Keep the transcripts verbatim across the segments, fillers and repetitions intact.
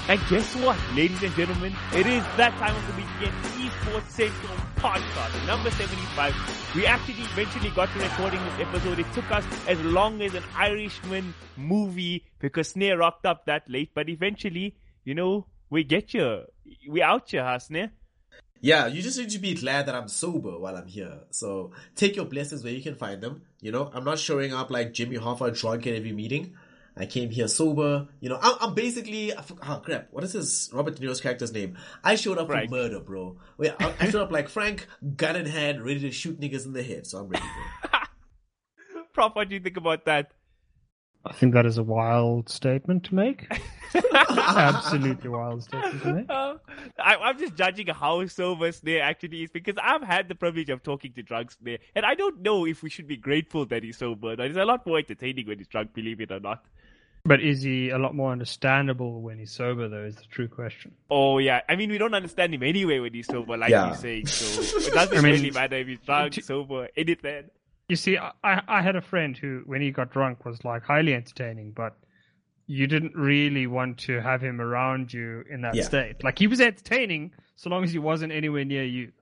And guess what, ladies and gentlemen? It is that time of the week again, Esports Central Podcast, number seventy-five. We actually eventually got to recording this episode. It took us as long as an Irishman movie because Snare rocked up that late. But eventually, you know, we get you. We out you, huh, Snare? Yeah, you just need to be glad that I'm sober while I'm here. So take your blessings where you can find them. You know, I'm not showing up like Jimmy Hoffa drunk at every meeting. I came here sober. You know, I'm, I'm basically, oh crap, what is this Robert De Niro's character's name? I showed up Frank. for murder, bro. Wait, I, I showed up like Frank, gun in hand, ready to shoot niggas in the head. So I'm ready, bro. Prof, what do you think about that? I think that is a wild statement to make. Absolutely wild statement to make. Uh, I, I'm just judging how sober Snare actually is because I've had the privilege of talking to drunk Snare, and I don't know if we should be grateful that he's sober. He's a lot more entertaining when he's drunk, believe it or not. But is he a lot more understandable when he's sober, though, is the true question. Oh, yeah. I mean, we don't understand him anyway when he's sober, like yeah. you're saying. So it doesn't I mean, really matter if he's drunk, sober, anything. You see, I, I had a friend who, when he got drunk, was like highly entertaining, but you didn't really want to have him around you in that yeah. state. Like, he was entertaining so long as he wasn't anywhere near you.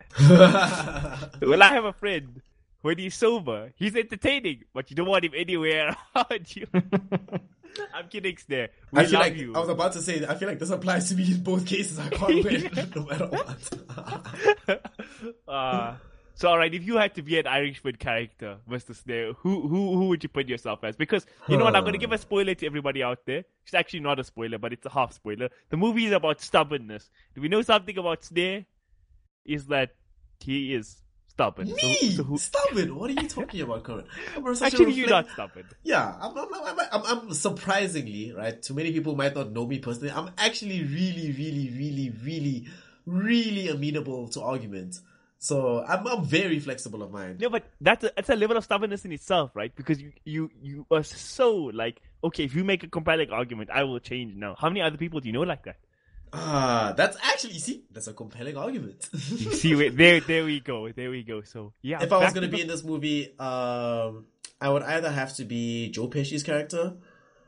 Well, I have a friend. When he's sober, he's entertaining, but you don't want him anywhere around you. I'm kidding, Snare. We I feel love like you. I was about to say I feel like this applies to me in both cases. I can't wait, no matter what. uh, so, all right, if you had to be an Irishman character, Mister Snare, who who who would you put yourself as? Because you know what, I'm going to give a spoiler to everybody out there. It's actually not a spoiler, but it's a half spoiler. The movie is about stubbornness. Do we know something about Snare? Is that he is stubborn. Me? So, so who... Stubborn? What are you talking about, Corin? Actually, you're not stubborn. Yeah, I'm, I'm, I'm, I'm, I'm surprisingly, right? Too many people might not know me personally. I'm actually really, really, really, really, really amenable to argument. So I'm, I'm very flexible of mind. No, but that's a, that's a level of stubbornness in itself, right? Because you, you, you are so like, okay, if you make a compelling argument, I will change now. How many other people do you know like that? Ah, that's actually, you see, that's a compelling argument. You see, there, there we go, there we go. So, yeah. If I was going to be in this movie, um, I would either have to be Joe Pesci's character,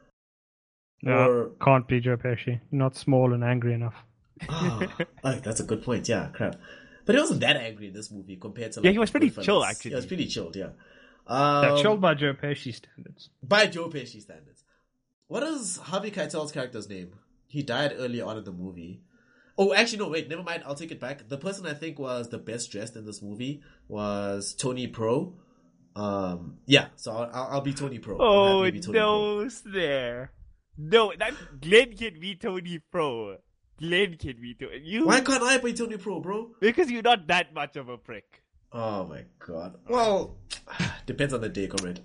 no, or can't be Joe Pesci. Not small and angry enough. Oh, oh, that's a good point. Yeah, crap. But he wasn't that angry in this movie compared to. Like, yeah, he was pretty Goodfellas. chill actually. He was pretty chilled. Yeah. Um, yeah, chilled by Joe Pesci standards. By Joe Pesci standards. What is Harvey Keitel's character's name? He died early on in the movie. Oh, actually, no, wait, never mind. I'll take it back. The person I think was the best dressed in this movie was Tony Pro. Um, yeah, so I'll, I'll, I'll be Tony Pro. Oh, Tony no, there. No, that Glenn can be Tony Pro. Glenn can be Tony. You... Why can't I be Tony Pro, bro? Because you're not that much of a prick. Oh my god. Well, depends on the day, comrade.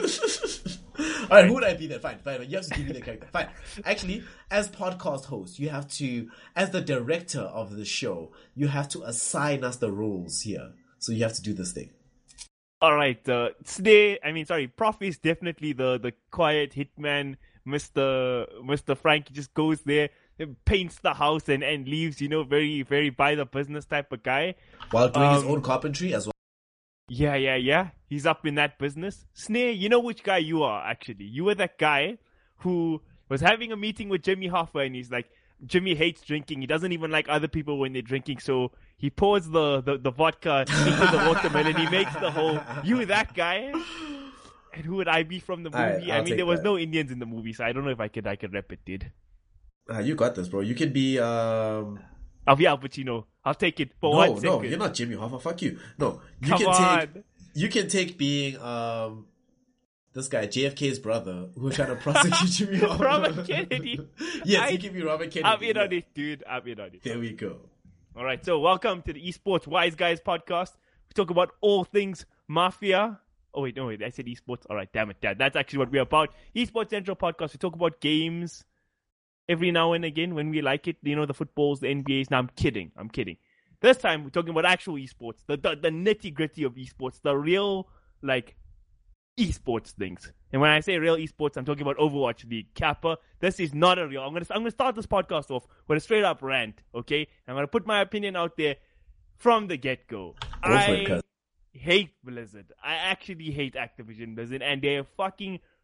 Alright, who would I be then? Fine, fine. You have to give me the character. Fine. Actually, as podcast host, you have to, as the director of the show, you have to assign us the roles here. So you have to do this thing. Alright, uh, today, I mean, sorry, Prof is definitely the, the quiet hitman, Mister Mister Frank. He just goes there, paints the house and, and leaves, you know, very, very by the business type of guy. While doing um, his own carpentry as well. Yeah, yeah, yeah. He's up in that business. Snare, you know which guy you are, actually. You were that guy who was having a meeting with Jimmy Hoffa and he's like, Jimmy hates drinking. He doesn't even like other people when they're drinking. So he pours the, the, the vodka into the watermelon. He makes the whole, you were that guy? And who would I be from the movie? Right, I mean, there was that. no Indians in the movie, so I don't know if I could I could rep it, dude. Ah, you got this, bro. You can be, um... I'll be Al Pacino. I'll take it for no, one second. No, you're not Jimmy Hoffa. Fuck you. No, you Come can on. take... You can take being, um... this guy, J F K's brother, who's trying to prosecute Jimmy Hoffa. Robert Kennedy. Yes, I, you can be Robert Kennedy. I'm in yeah. on it, dude. I'm in on it. There we go. All right, so welcome to the Esports Wise Guys podcast. We talk about all things Mafia. Oh, wait, no, wait, I said esports. All right, damn it, Dad. That's actually what we're about. Esports Central podcast. We talk about games every now and again when we like it. You know, the footballs, the N B As. No, I'm kidding. I'm kidding. This time, we're talking about actual esports, the, the, the nitty-gritty of esports, the real, like, esports things. And when I say real esports, I'm talking about Overwatch League. Kappa, this is not a real... I'm going to I'm gonna start this podcast off with a straight-up rant, okay? I'm going to put my opinion out there from the get-go. Go I for it, cuz. hate Blizzard. I actually hate Activision Blizzard, and they're fucking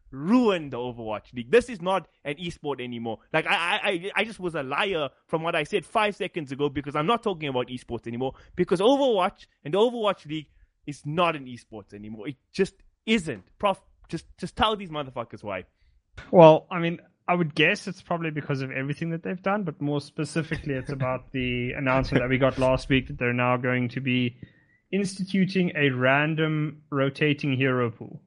ruined the Overwatch League. This is not an esport anymore. Like I, I, I just was a liar from what I said five seconds ago because I'm not talking about esports anymore. Because Overwatch and the Overwatch League is not an esports anymore. It just isn't. Prof, just just tell these motherfuckers why. Well, I mean, I would guess it's probably because of everything that they've done, but more specifically, it's about the announcement that we got last week that they're now going to be instituting a random rotating hero pool.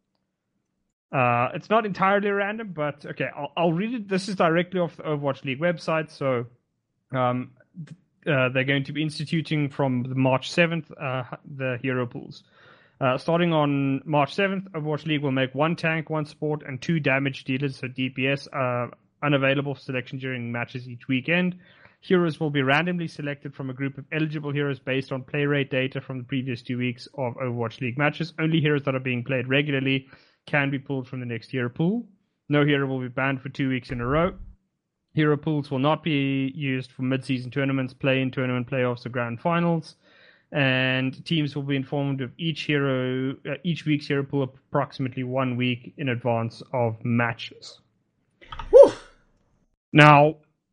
Uh, it's not entirely random, but okay, I'll, I'll read it. This is directly off the Overwatch League website. So um, uh, they're going to be instituting from the March seventh uh, the hero pools. Uh, starting on March seventh, Overwatch League will make one tank, one support, and two damage dealers, so D P S, uh, unavailable for selection during matches each weekend. Heroes will be randomly selected from a group of eligible heroes based on play rate data from the previous two weeks of Overwatch League matches. Only heroes that are being played regularly can be pulled from the next hero pool. No hero will be banned for two weeks in a row. Hero pools will not be used for mid-season tournaments, play-in tournament, playoffs, or grand finals. And teams will be informed of each hero, uh, each week's hero pool approximately one week in advance of matches. Whew. Now,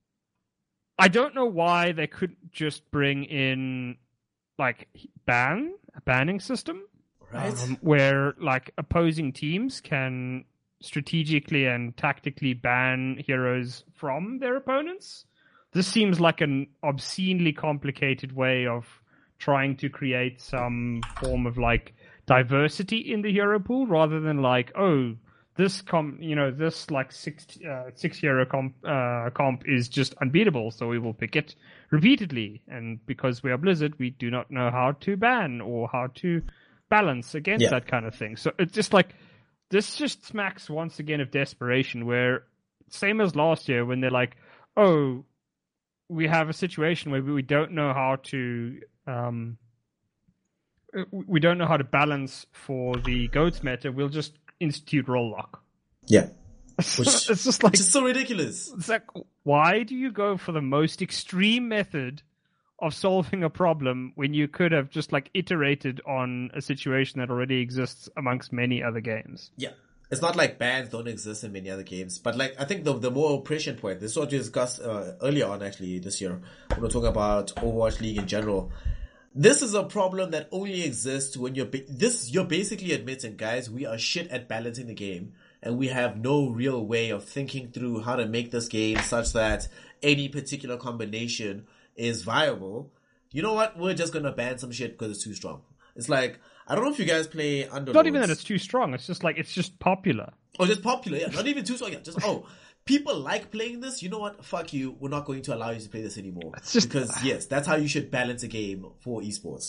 I don't know why they couldn't just bring in like ban a banning system, right? Um, where like opposing teams can strategically and tactically ban heroes from their opponents. This seems like an obscenely complicated way of trying to create some form of like diversity in the hero pool rather than like, oh, this comp, you know, this like six uh, six hero comp uh, comp is just unbeatable, so we will pick it repeatedly. And because we are Blizzard, we do not know how to ban or how to balance against yeah. that kind of thing. So it's just like this just smacks once again of desperation. Where same as last year when they're like, oh, we have a situation where we don't know how to. Um, we don't know how to balance for the GOATS meta. We'll just institute roll lock. Yeah, which, it's just like which is so ridiculous. It's like, why do you go for the most extreme method of solving a problem when you could have just like iterated on a situation that already exists amongst many other games? Yeah. It's not like bans don't exist in many other games, but like I think the the more oppression point, this is what we discussed uh, earlier on actually this year when we're talking about Overwatch League in general. This is a problem that only exists when you're ba- this you're basically admitting, guys, we are shit at balancing the game, and we have no real way of thinking through how to make this game such that any particular combination is viable. You know what? We're just gonna ban some shit because it's too strong. It's like, I don't know if you guys play Underlords. Not even that it's too strong. It's just like, it's just popular. Oh, just popular. Yeah, not even too strong. Yeah, just, oh, people like playing this. You know what? Fuck you. We're not going to allow you to play this anymore. It's just, because, yes, that's how you should balance a game for esports.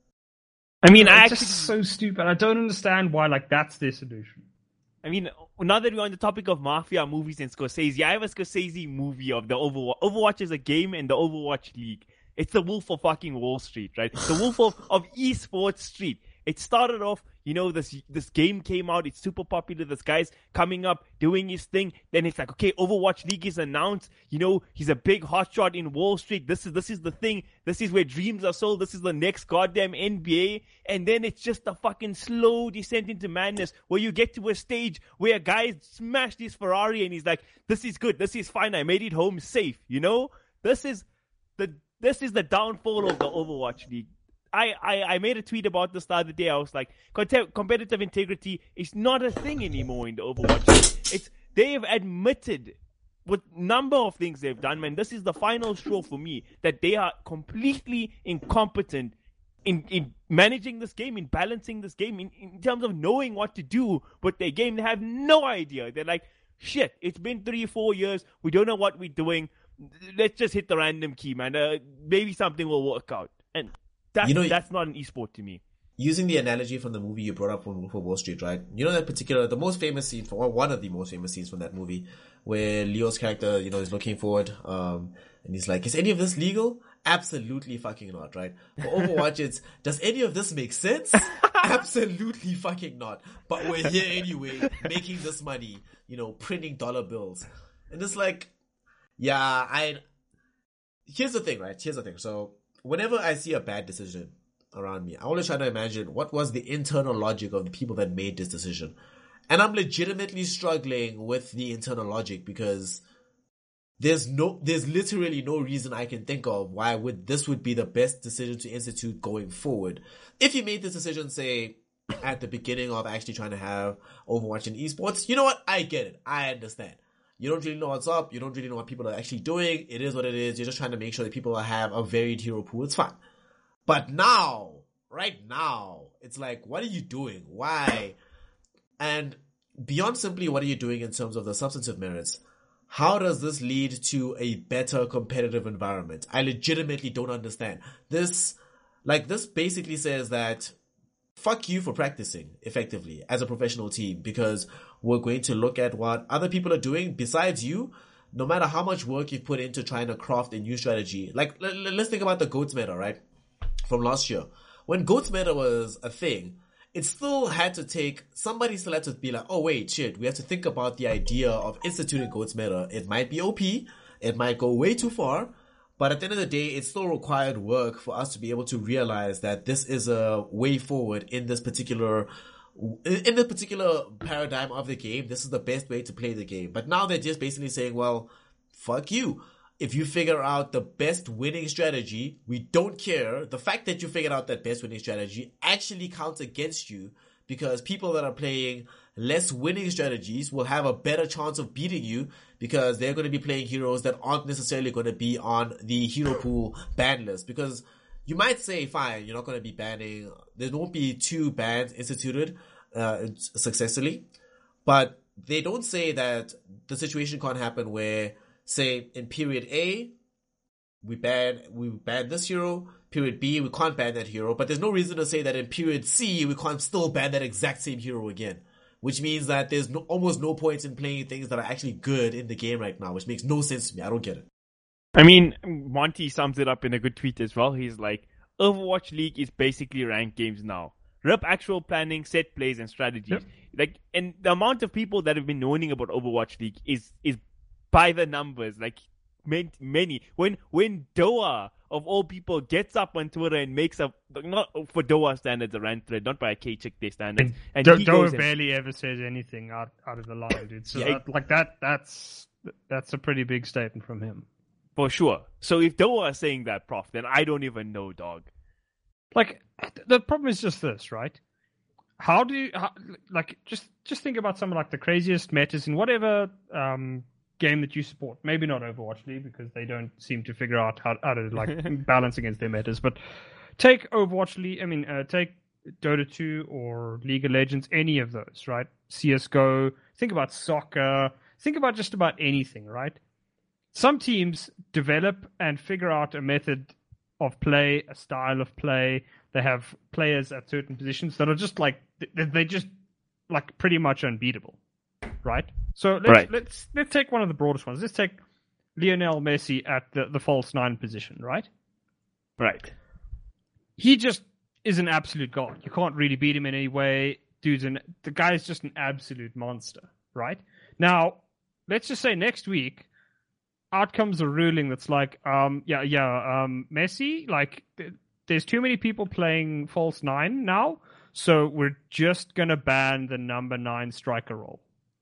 I mean, it's I actually, just so stupid. I don't understand why, like, that's their solution. I mean, now that we're on the topic of Mafia movies and Scorsese, I have a Scorsese movie of the Overwatch. Overwatch is a game in the Overwatch League. It's the Wolf of fucking Wall Street, right? The Wolf of, of esports street. It started off, you know, this this game came out, it's super popular, this guy's coming up, doing his thing, then it's like, okay, Overwatch League is announced, you know, he's a big hotshot in Wall Street, this is this is the thing, this is where dreams are sold, this is the next goddamn N B A, and then it's just a fucking slow descent into madness, where you get to a stage where a guy smashed his Ferrari and he's like, this is good, this is fine, I made it home safe, you know? This is the this is the downfall of the Overwatch League. I, I, I made a tweet about this the other day. I was like, competitive integrity is not a thing anymore in the Overwatch League. It's, they have admitted with number of things they've done, man. This is the final straw for me, that they are completely incompetent in, in managing this game, in balancing this game, in, in terms of knowing what to do with their game. They have no idea. They're like, shit, it's been three, four years. We don't know what we're doing. Let's just hit the random key, man. Uh, maybe something will work out. And That's, you know, that's not an esport to me. Using the analogy from the movie you brought up from Wolf of Wall Street, right? You know that particular, the most famous scene, for one of the most famous scenes from that movie, where Leo's character, you know, is looking forward, um, and he's like, is any of this legal? Absolutely fucking not, right? For Overwatch, it's, does any of this make sense? Absolutely fucking not. But we're here anyway, making this money, you know, printing dollar bills. And it's like, yeah, I, here's the thing, right? Here's the thing. So, whenever I see a bad decision around me, I always try to imagine what was the internal logic of the people that made this decision. And I'm legitimately struggling with the internal logic because there's no, there's literally no reason I can think of why would this would be the best decision to institute going forward. If you made this decision, say, at the beginning of actually trying to have Overwatch in esports, you know what? I get it. I understand. You don't really know what's up. You don't really know what people are actually doing. It is what it is. You're just trying to make sure that people have a varied hero pool. It's fine. But now, right now, it's like, what are you doing? Why? And beyond simply what are you doing in terms of the substantive merits, how does this lead to a better competitive environment? I legitimately don't understand. This, like, this basically says that fuck you for practicing effectively as a professional team, because we're going to look at what other people are doing besides you, no matter how much work you've put into trying to craft a new strategy. Like, l- l- let's think about the GOATS meta, right? From last year. When GOATS meta was a thing, it still had to take, somebody still had to be like, oh wait, shit, we have to think about the idea of instituting GOATS meta. It might be O P, it might go way too far, but at the end of the day, it still required work for us to be able to realize that this is a way forward in this particular, in the particular paradigm of the game. This is the best way to play the game. But now they're just basically saying, well, fuck you. If you figure out the best winning strategy, we don't care. The fact that you figured out that best winning strategy actually counts against you, because people that are playing less winning strategies will have a better chance of beating you because they're going to be playing heroes that aren't necessarily going to be on the hero pool ban list. Because you might say, fine, you're not going to be banning, there won't be two bans instituted uh, successfully, but they don't say that the situation can't happen where, say, in period A, we ban, we ban this hero, period B, we can't ban that hero, but there's no reason to say that in period C, we can't still ban that exact same hero again. Which means that there's no, almost no points in playing things that are actually good in the game right now, which makes no sense to me. I don't get it. I mean, Monty sums it up in a good tweet as well. He's like, Overwatch League is basically ranked games now. Rip actual planning, set plays, and strategies. Yep. Like, and the amount of people that have been moaning about Overwatch League is is by the numbers. Like, many. When when Doa, of all people, gets up on Twitter and makes a, not for Doa standards, a rant thread, not by a K-Chick Day standards. And Do- he Doa goes barely and, ever says anything out, out of the line, dude. So yeah, that, like that, that's that's a pretty big statement from him. For sure. So if Doa is saying that, Prof, then I don't even know, dog. Like, the problem is just this, right? How do you, how, like, just just think about some of, like, the craziest metas in whatever um, game that you support. Maybe not Overwatch League, because they don't seem to figure out how, how to, like, balance against their metas. But take Overwatch League, I mean, uh, take Dota two or League of Legends, any of those, right? C S G O, think about soccer, think about just about anything, right? Some teams develop and figure out a method of play, a style of play. They have players at certain positions that are just like, they just like pretty much unbeatable, right? So let's right. let's let's take one of the broadest ones. Let's take Lionel Messi at the, the false nine position, right? Right. He just is an absolute god. You can't really beat him in any way. Dude's an the guy's just an absolute monster, right? Now, let's just say next week, out comes a ruling that's like, um, yeah, yeah, um, Messi, like, th- there's too many people playing false nine now, so we're just gonna ban the number nine striker role.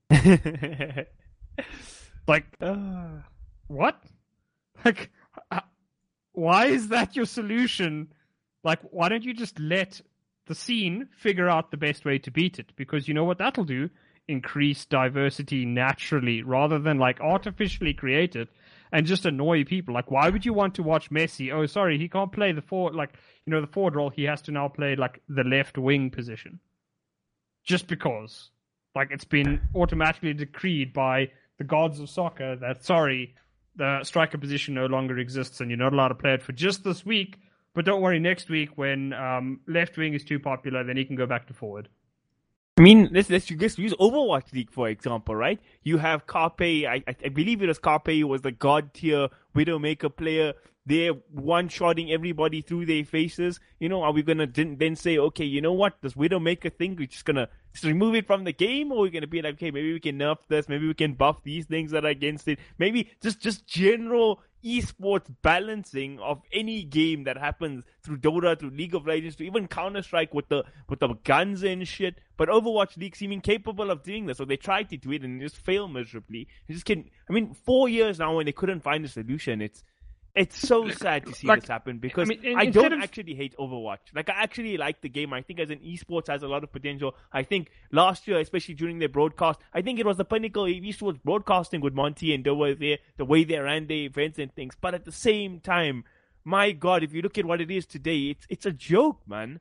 Like, uh, what? Like, uh, why is that your solution? Like, why don't you just let the scene figure out the best way to beat it? Because you know what that'll do? Increase diversity naturally, rather than like artificially create it and just annoy people. Like, why would you want to watch Messi? Oh, sorry, he can't play the forward, like, you know, the forward role. He has to now play like the left wing position. Just because, like, it's been automatically decreed by the gods of soccer that, sorry, the striker position no longer exists and you're not allowed to play it for just this week. But don't worry, next week when um, left wing is too popular, then he can go back to forward. I mean, let's let's just use Overwatch League for example, right? You have Carpe. I I believe it was Carpe who was the god tier Widowmaker player. They're one-shotting everybody through their faces. You know, are we gonna then say, okay, you know what, this Widowmaker thing, we're just gonna just remove it from the game, or we're gonna be like, okay, maybe we can nerf this, maybe we can buff these things that are against it, maybe just just general esports balancing of any game that happens through Dota, through League of Legends, to even Counter-Strike with the with the guns and shit. But Overwatch League seeming capable of doing this, so they tried to do it and just failed miserably. It just can. I mean, four years now and they couldn't find a solution. It's It's so sad to see like, this happen because I, mean, I don't of... actually hate Overwatch. Like, I actually like the game. I think as an esports has a lot of potential. I think last year, especially during their broadcast, I think it was the pinnacle of esports broadcasting with Monty and Doa there, the way they ran their events and things. But at the same time, my God, if you look at what it is today, it's it's a joke, man.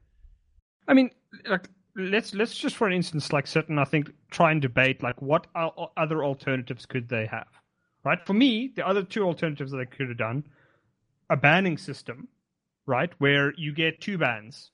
I mean, like, let's let's just for an instance, like, sit and I think try and debate, like, what other alternatives could they have? Right? For me, the other two alternatives that they could have done: a banning system, right, where you get two bans.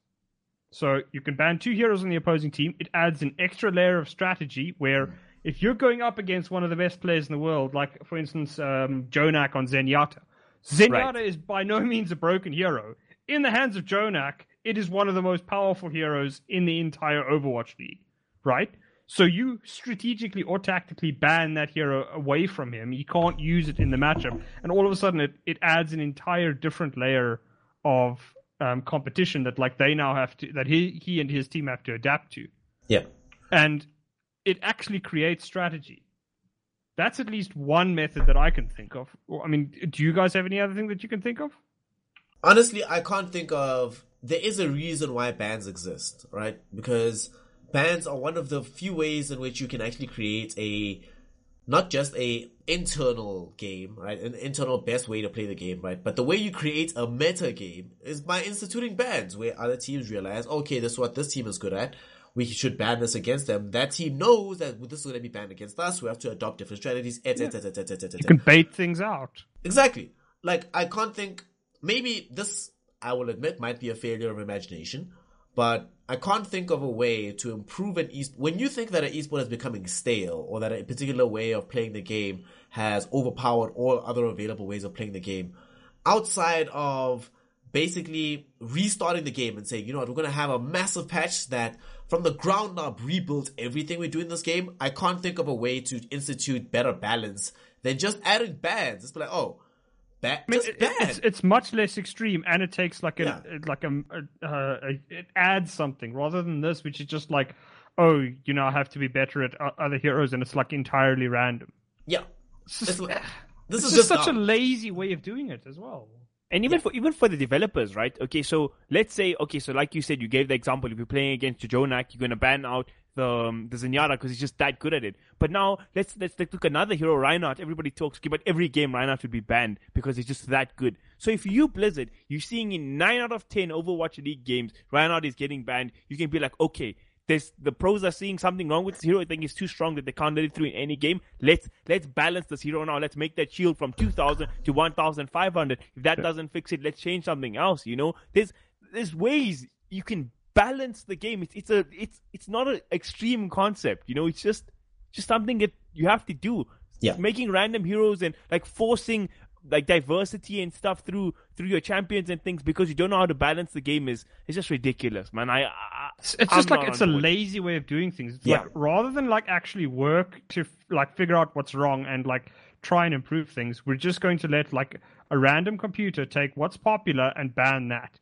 So you can ban two heroes on the opposing team. It adds an extra layer of strategy where if you're going up against one of the best players in the world, like, for instance, um, Jonak on Zenyatta. Zenyatta right. is by no means a broken hero. In the hands of Jonak, it is one of the most powerful heroes in the entire Overwatch League, right? So you strategically or tactically ban that hero away from him. You can't use it in the matchup. And all of a sudden, it, it adds an entire different layer of um, competition that, like, they now have to, that he, he and his team have to adapt to. Yeah. And it actually creates strategy. That's at least one method that I can think of. I mean, do you guys have any other thing that you can think of? Honestly, I can't think of... There is a reason why bans exist, right? Because bans are one of the few ways in which you can actually create a, not just a internal game, right? An internal best way to play the game, right? But the way you create a meta game is by instituting bans where other teams realize, okay, this is what this team is good at. We should ban this against them. That team knows that this is going to be banned against us. We have to adopt different strategies, et cetera, et cetera, et cetera. You can bait things out. Exactly. Like, I can't think, maybe this, I will admit, might be a failure of imagination, but I can't think of a way to improve an esport. When you think that an esport is becoming stale, or that a particular way of playing the game has overpowered all other available ways of playing the game, outside of basically restarting the game and saying, you know what, we're going to have a massive patch that from the ground up rebuilds everything we do in this game, I can't think of a way to institute better balance than just adding bans. It's like, oh, Ba- I mean, just it, bad. It's, it's much less extreme, and it takes like a Yeah. like a, a, a, a it adds something rather than this, which is just like, oh, you now have to be better at o- other heroes, and it's like entirely random. Yeah. It's just, It's like- this it's is just just such dumb. a lazy way of doing it as well. And even Yeah. for even for the developers, right? Okay, so let's say, okay, so like you said, you gave the example. If you're playing against Jonak, you're gonna ban out the um, the Zenyatta because he's just that good at it. But now let's let's, let's look another hero, Reinhardt. Everybody talks, okay, but every game Reinhardt should be banned because he's just that good. So if you Blizzard, you're seeing in nine out of ten Overwatch League games, Reinhardt is getting banned. You can be like, okay, there's the pros are seeing something wrong with this hero. I think he's too strong that they can't let it through in any game. Let's let's balance this hero now. Let's make that shield from two thousand to one thousand five hundred. If that doesn't fix it, let's change something else. You know, there's there's ways you can balance the game. It's it's a it's it's not an extreme concept. You know, it's just just something that you have to do. Yeah. Making random heroes and like forcing like diversity and stuff through through your champions and things because you don't know how to balance the game is is just ridiculous, man. I, I It's, it's I'm just like not it's a on board. lazy way of doing things. It's Yeah. like rather than like actually work to like figure out what's wrong and like try and improve things, we're just going to let like a random computer take what's popular and ban that.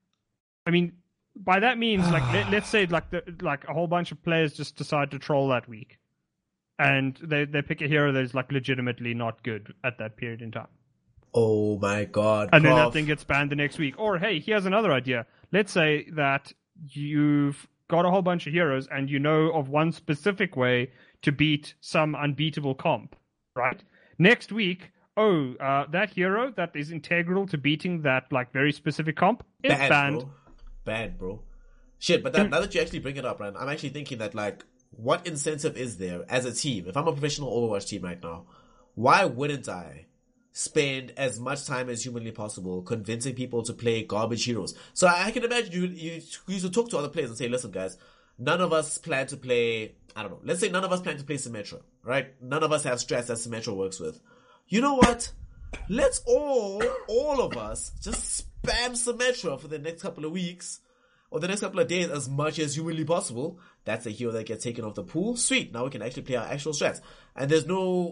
I mean, by that means, like let, let's say like the, like a whole bunch of players just decide to troll that week, and they they pick a hero that is like legitimately not good at that period in time. Oh my god. And then that Prof. thing gets banned the next week. Or, hey, here's another idea. Let's say that you've got a whole bunch of heroes and you know of one specific way to beat some unbeatable comp, right? Next week, oh, uh, that hero that is integral to beating that like very specific comp is Bad, banned. bro. Bad, bro. Shit, but that, now that you actually bring it up, Ryan, I'm actually thinking that, like, what incentive is there as a team? If I'm a professional Overwatch team right now, why wouldn't I spend as much time as humanly possible convincing people to play garbage heroes? So I can imagine you, you, you used to talk to other players and say, listen, guys, none of us plan to play, I don't know, let's say none of us plan to play Symmetra, right? None of us have strats that Symmetra works with. You know what? Let's all, all of us, just spam Symmetra for the next couple of weeks, or the next couple of days as much as humanly possible. That's a hero that gets taken off the pool. Sweet, now we can actually play our actual strats. And there's no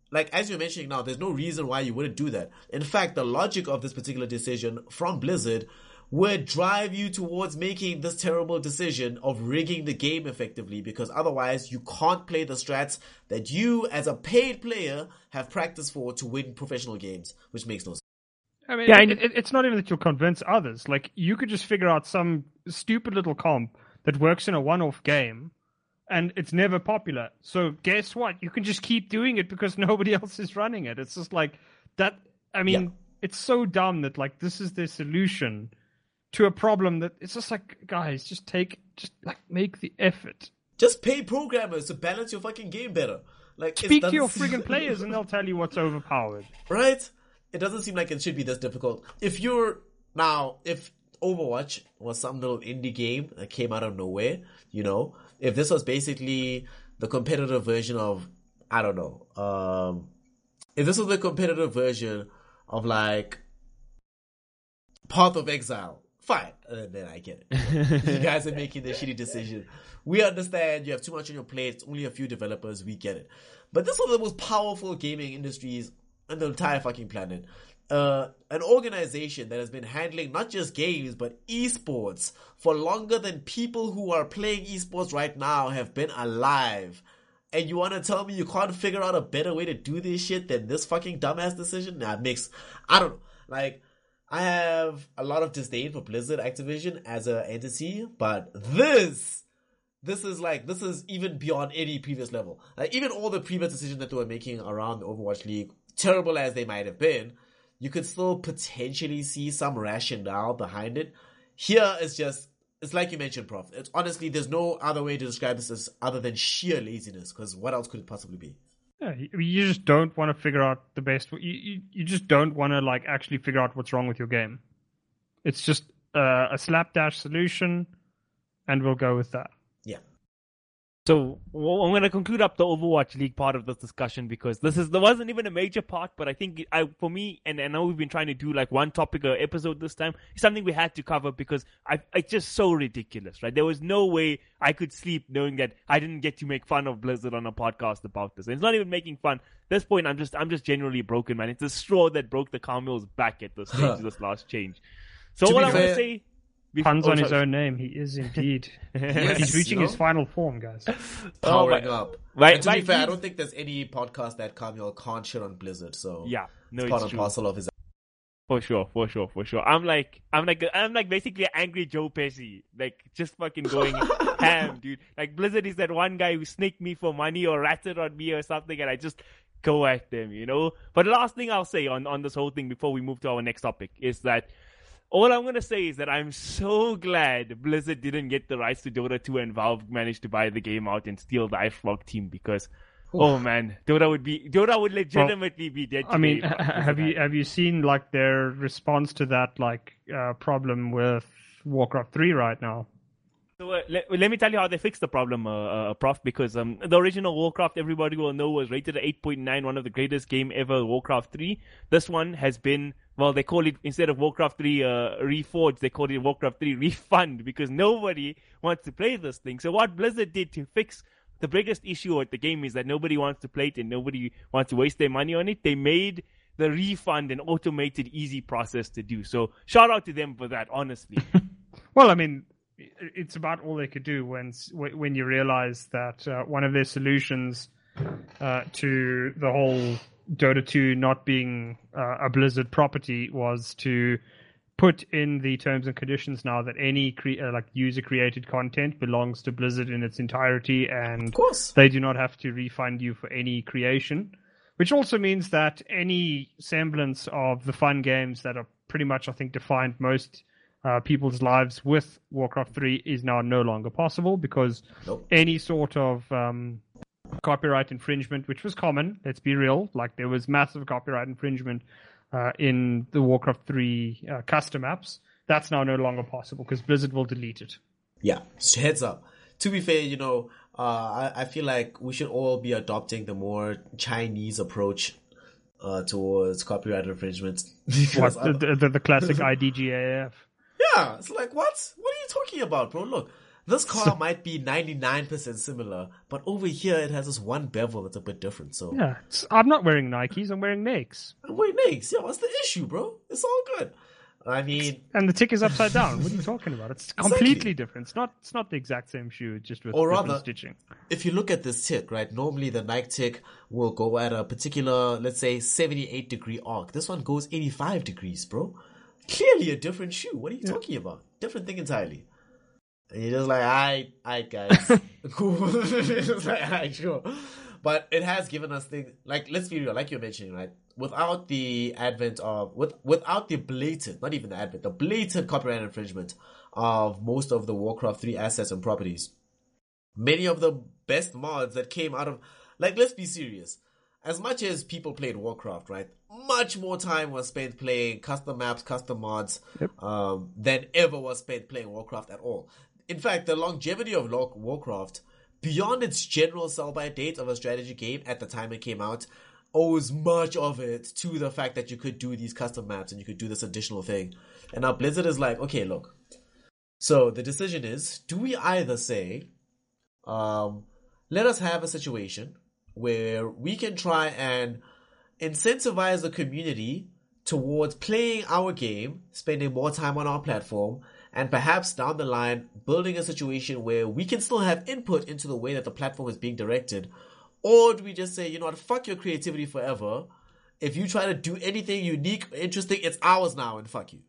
like, as you're mentioning now, there's no reason why you wouldn't do that. In fact, the logic of this particular decision from Blizzard would drive you towards making this terrible decision of rigging the game effectively, because otherwise you can't play the strats that you, as a paid player, have practiced for to win professional games, which makes no sense. I mean, Yeah, it, and- it, it's not even that you'll convince others. Like, you could just figure out some stupid little comp that works in a one-off game, and it's never popular. So guess what? You can just keep doing it because nobody else is running it. It's just like that. I mean, Yeah. it's so dumb that like this is their solution to a problem that it's just like, guys, just take, just like make the effort. Just pay programmers to balance your fucking game better. Like, it Speak to your doesn't- friggin' players and they'll tell you what's overpowered. Right? It doesn't seem like it should be this difficult. If you're now, if Overwatch was some little indie game that came out of nowhere, you know, if this was basically the competitive version of, I don't know, um, if this was the competitive version of like Path of Exile, fine, uh, then I get it. You guys are making the shitty decision. We understand you have too much on your plate. It's only a few developers. We get it. But this is one of the most powerful gaming industries on the entire fucking planet. Uh, an organization that has been handling not just games, but esports for longer than people who are playing esports right now have been alive. And you want to tell me you can't figure out a better way to do this shit than this fucking dumbass decision? Nah, it makes, I don't know. Like, I have a lot of disdain for Blizzard Activision as an entity, but this, this is like, this is even beyond any previous level. Like, even all the previous decisions that they were making around the Overwatch League, terrible as they might have been, you could still potentially see some rationale behind it. Here it's just, it's like you mentioned, Prof. It's honestly, there's no other way to describe this as other than sheer laziness, because what else could it possibly be? Yeah, you- you just don't want to figure out the best. You you, you just don't want to like actually figure out what's wrong with your game. It's just uh, a slapdash solution, and we'll go with that. Yeah. So well, I'm going to conclude up the Overwatch League part of this discussion because this is there wasn't even a major part, but I think I for me and I know we've been trying to do like one topic a episode this time. It's something we had to cover because I it's just so ridiculous, right? There was no way I could sleep knowing that I didn't get to make fun of Blizzard on a podcast about this. And it's not even making fun. At this point, I'm just I'm just genuinely broken, man. It's the straw that broke the camel's back at this stage, this last change. So To what be I want to fair- say. Puns Oh, on his sorry. own name. He is indeed. Yes, He's reaching you his know? final form, guys. Powering Oh, up. right- and to be right, fair, I he's- don't think there's any podcast that Kamil can't shit on Blizzard, so Yeah, no, it's part it's and true. parcel of his. For sure, for sure, for sure. I'm like, I'm like, I'm like basically an angry Joe Pesci, like just fucking going ham, dude. Like Blizzard is that one guy who snaked me for money or ratted on me or something, and I just go at them, you know. But the last thing I'll say on on this whole thing before we move to our next topic is that all I'm gonna say is that I'm so glad Blizzard didn't get the rights to Dota two and Valve managed to buy the game out and steal the IceFrog team because. Oh man, Dota would be Dota would legitimately be dead. I mean, today if- if have it you had. have you seen like their response to that like uh, problem with Warcraft three right now? So uh, let, let me tell you how they fixed the problem, uh, uh, Prof. Because um, the original Warcraft, everybody will know, was rated at eight point nine, one of the greatest game ever. Warcraft three. This one has been, well, they call it instead of Warcraft three uh, Reforged, they call it Warcraft three Refund because nobody wants to play this thing. So what Blizzard did to fix the biggest issue with the game is that nobody wants to play it and nobody wants to waste their money on it. They made the refund an automated, easy process to do. So shout out to them for that, honestly. Well, I mean, it's about all they could do when when you realize that uh, one of their solutions uh, to the whole Dota two not being uh, a Blizzard property was to put in the terms and conditions now that any cre- uh, like user created content belongs to Blizzard in its entirety, and Of course. they do not have to refund you for any creation. Which also means that any semblance of the fun games that are pretty much, I think, defined most uh, people's lives with Warcraft three is now no longer possible because Nope. any sort of um, copyright infringement, which was common, let's be real, like there was massive copyright infringement uh, in the Warcraft three uh, custom apps, that's now no longer possible because Blizzard will delete it. Yeah, so heads up. To be fair, you know, uh, I, I feel like we should all be adopting the more Chinese approach uh, towards copyright infringement. Because What, the, the, the classic I D G A F. yeah, it's like, what? What are you talking about, bro? Look, this car might be ninety-nine percent similar, but over here it has this one bevel that's a bit different. So yeah, it's, I'm not wearing Nikes. I'm wearing Nikes. Wait, Nikes. Yeah, what's the issue, bro? It's all good. I mean, and the tick is upside down. What are you talking about? It's completely exactly. different. It's not. It's not the exact same shoe, just with or different rather, stitching. If you look at this tick, right? Normally the Nike tick will go at a particular, let's say, seventy-eight degree arc. This one goes eighty-five degrees, bro. Clearly a different shoe. What are you yeah. talking about? Different thing entirely. And you're just like, alright, alright, guys, cool. It's like, alright, sure. But it has given us things like, let's be real, like you're mentioning, right? Without the advent of, with, without the blatant, not even the advent, the blatant copyright infringement of most of the Warcraft three assets and properties, many of the best mods that came out of, like, let's be serious. As much as people played Warcraft, right? Much more time was spent playing custom maps, custom mods, yep. um, than ever was spent playing Warcraft at all. In fact, the longevity of Warcraft, beyond its general sell-by date of a strategy game at the time it came out, owes much of it to the fact that you could do these custom maps and you could do this additional thing. And now Blizzard is like, okay, look. So the decision is, do we either say, um, let us have a situation where we can try and incentivize the community towards playing our game, spending more time on our platform, and perhaps down the line, building a situation where we can still have input into the way that the platform is being directed? Or do we just say, you know what, fuck your creativity forever. If you try to do anything unique, interesting, it's ours now, and fuck you.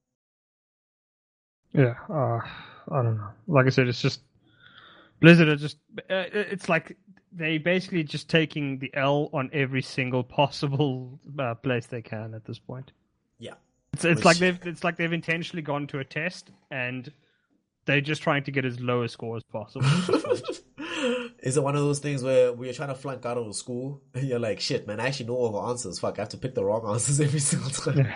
Yeah, uh, I don't know. Like I said, it's just, Blizzard are just, uh, it's like they basically just taking the L on every single possible uh, place they can at this point. Yeah. It's, it's Which... like they've it's like they've intentionally gone to a test and they're just trying to get as low a score as possible. Is it one of those things where we're trying to flunk out of a school and you're like, shit, man, I actually know all the answers. Fuck, I have to pick the wrong answers every single time. Yeah.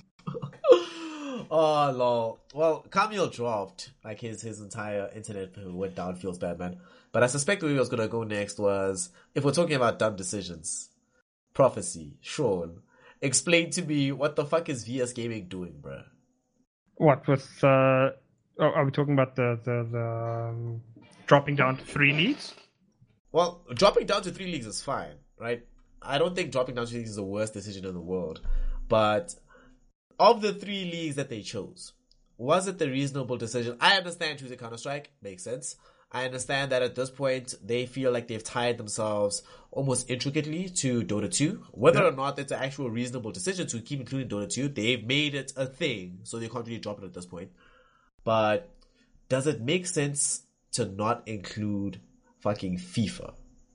Oh, lol. Well, Camille dropped. Like, his, his entire internet went down, feels bad, man. But I suspect where he was going to go next was, if we're talking about dumb decisions, Prophecy, Sean, explain to me what the fuck is V S Gaming doing, bruh? What, with, uh, oh, are we talking about the, the, the um, dropping down to three leagues? Well, dropping down to three leagues is fine, right? I don't think dropping down to three leagues is the worst decision in the world. But of the three leagues that they chose, was it the reasonable decision? I understand choosing Counter-Strike, makes sense. I understand that at this point, they feel like they've tied themselves almost intricately to Dota two. Whether yeah. or not it's an actual reasonable decision to keep including Dota two, they've made it a thing, so they can't really drop it at this point. But does it make sense to not include fucking FIFA?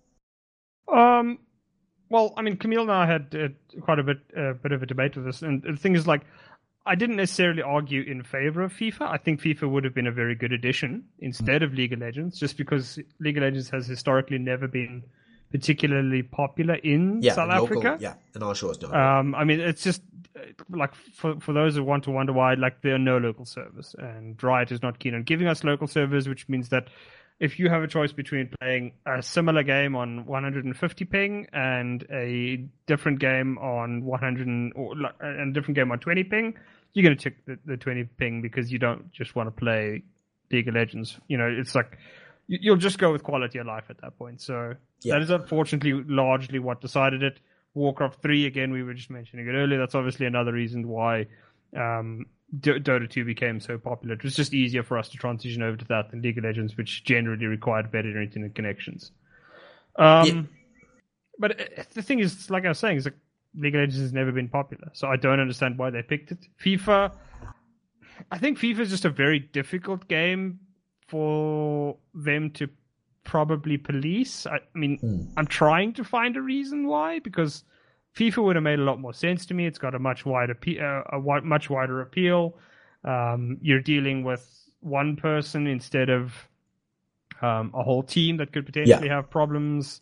Um, well, I mean, Camille and I had uh, quite a bit, uh, bit of a debate with this, and the thing is, like, I didn't necessarily argue in favor of FIFA. I think FIFA would have been a very good addition instead of League of Legends, just because League of Legends has historically never been particularly popular in yeah, South local, Africa. Yeah, in our shores. No, um, I mean, it's just like for for those who want to wonder why, like, there are no local servers, and Riot is not keen on giving us local servers, which means that if you have a choice between playing a similar game on one hundred fifty ping and a different game on one hundred or and a different game on twenty ping, you're going to check the, the twenty ping because you don't just want to play League of Legends. You know, it's like you, you'll just go with quality of life at that point. So yeah. That is unfortunately largely what decided it. Warcraft three, again, we were just mentioning it earlier. That's obviously another reason why um, D- Dota two became so popular. It was just easier for us to transition over to that than League of Legends, which generally required better internet connections. Um, yeah. But it, the thing is, like I was saying, is like League of Legends has never been popular, so I don't understand why they picked it. FIFA, I think FIFA is just a very difficult game for them to probably police. I, I mean, mm. I'm trying to find a reason why, because FIFA would have made a lot more sense to me. It's got a much wider, uh, a wi- much wider appeal. Um, you're dealing with one person instead of um, a whole team that could potentially yeah. have problems.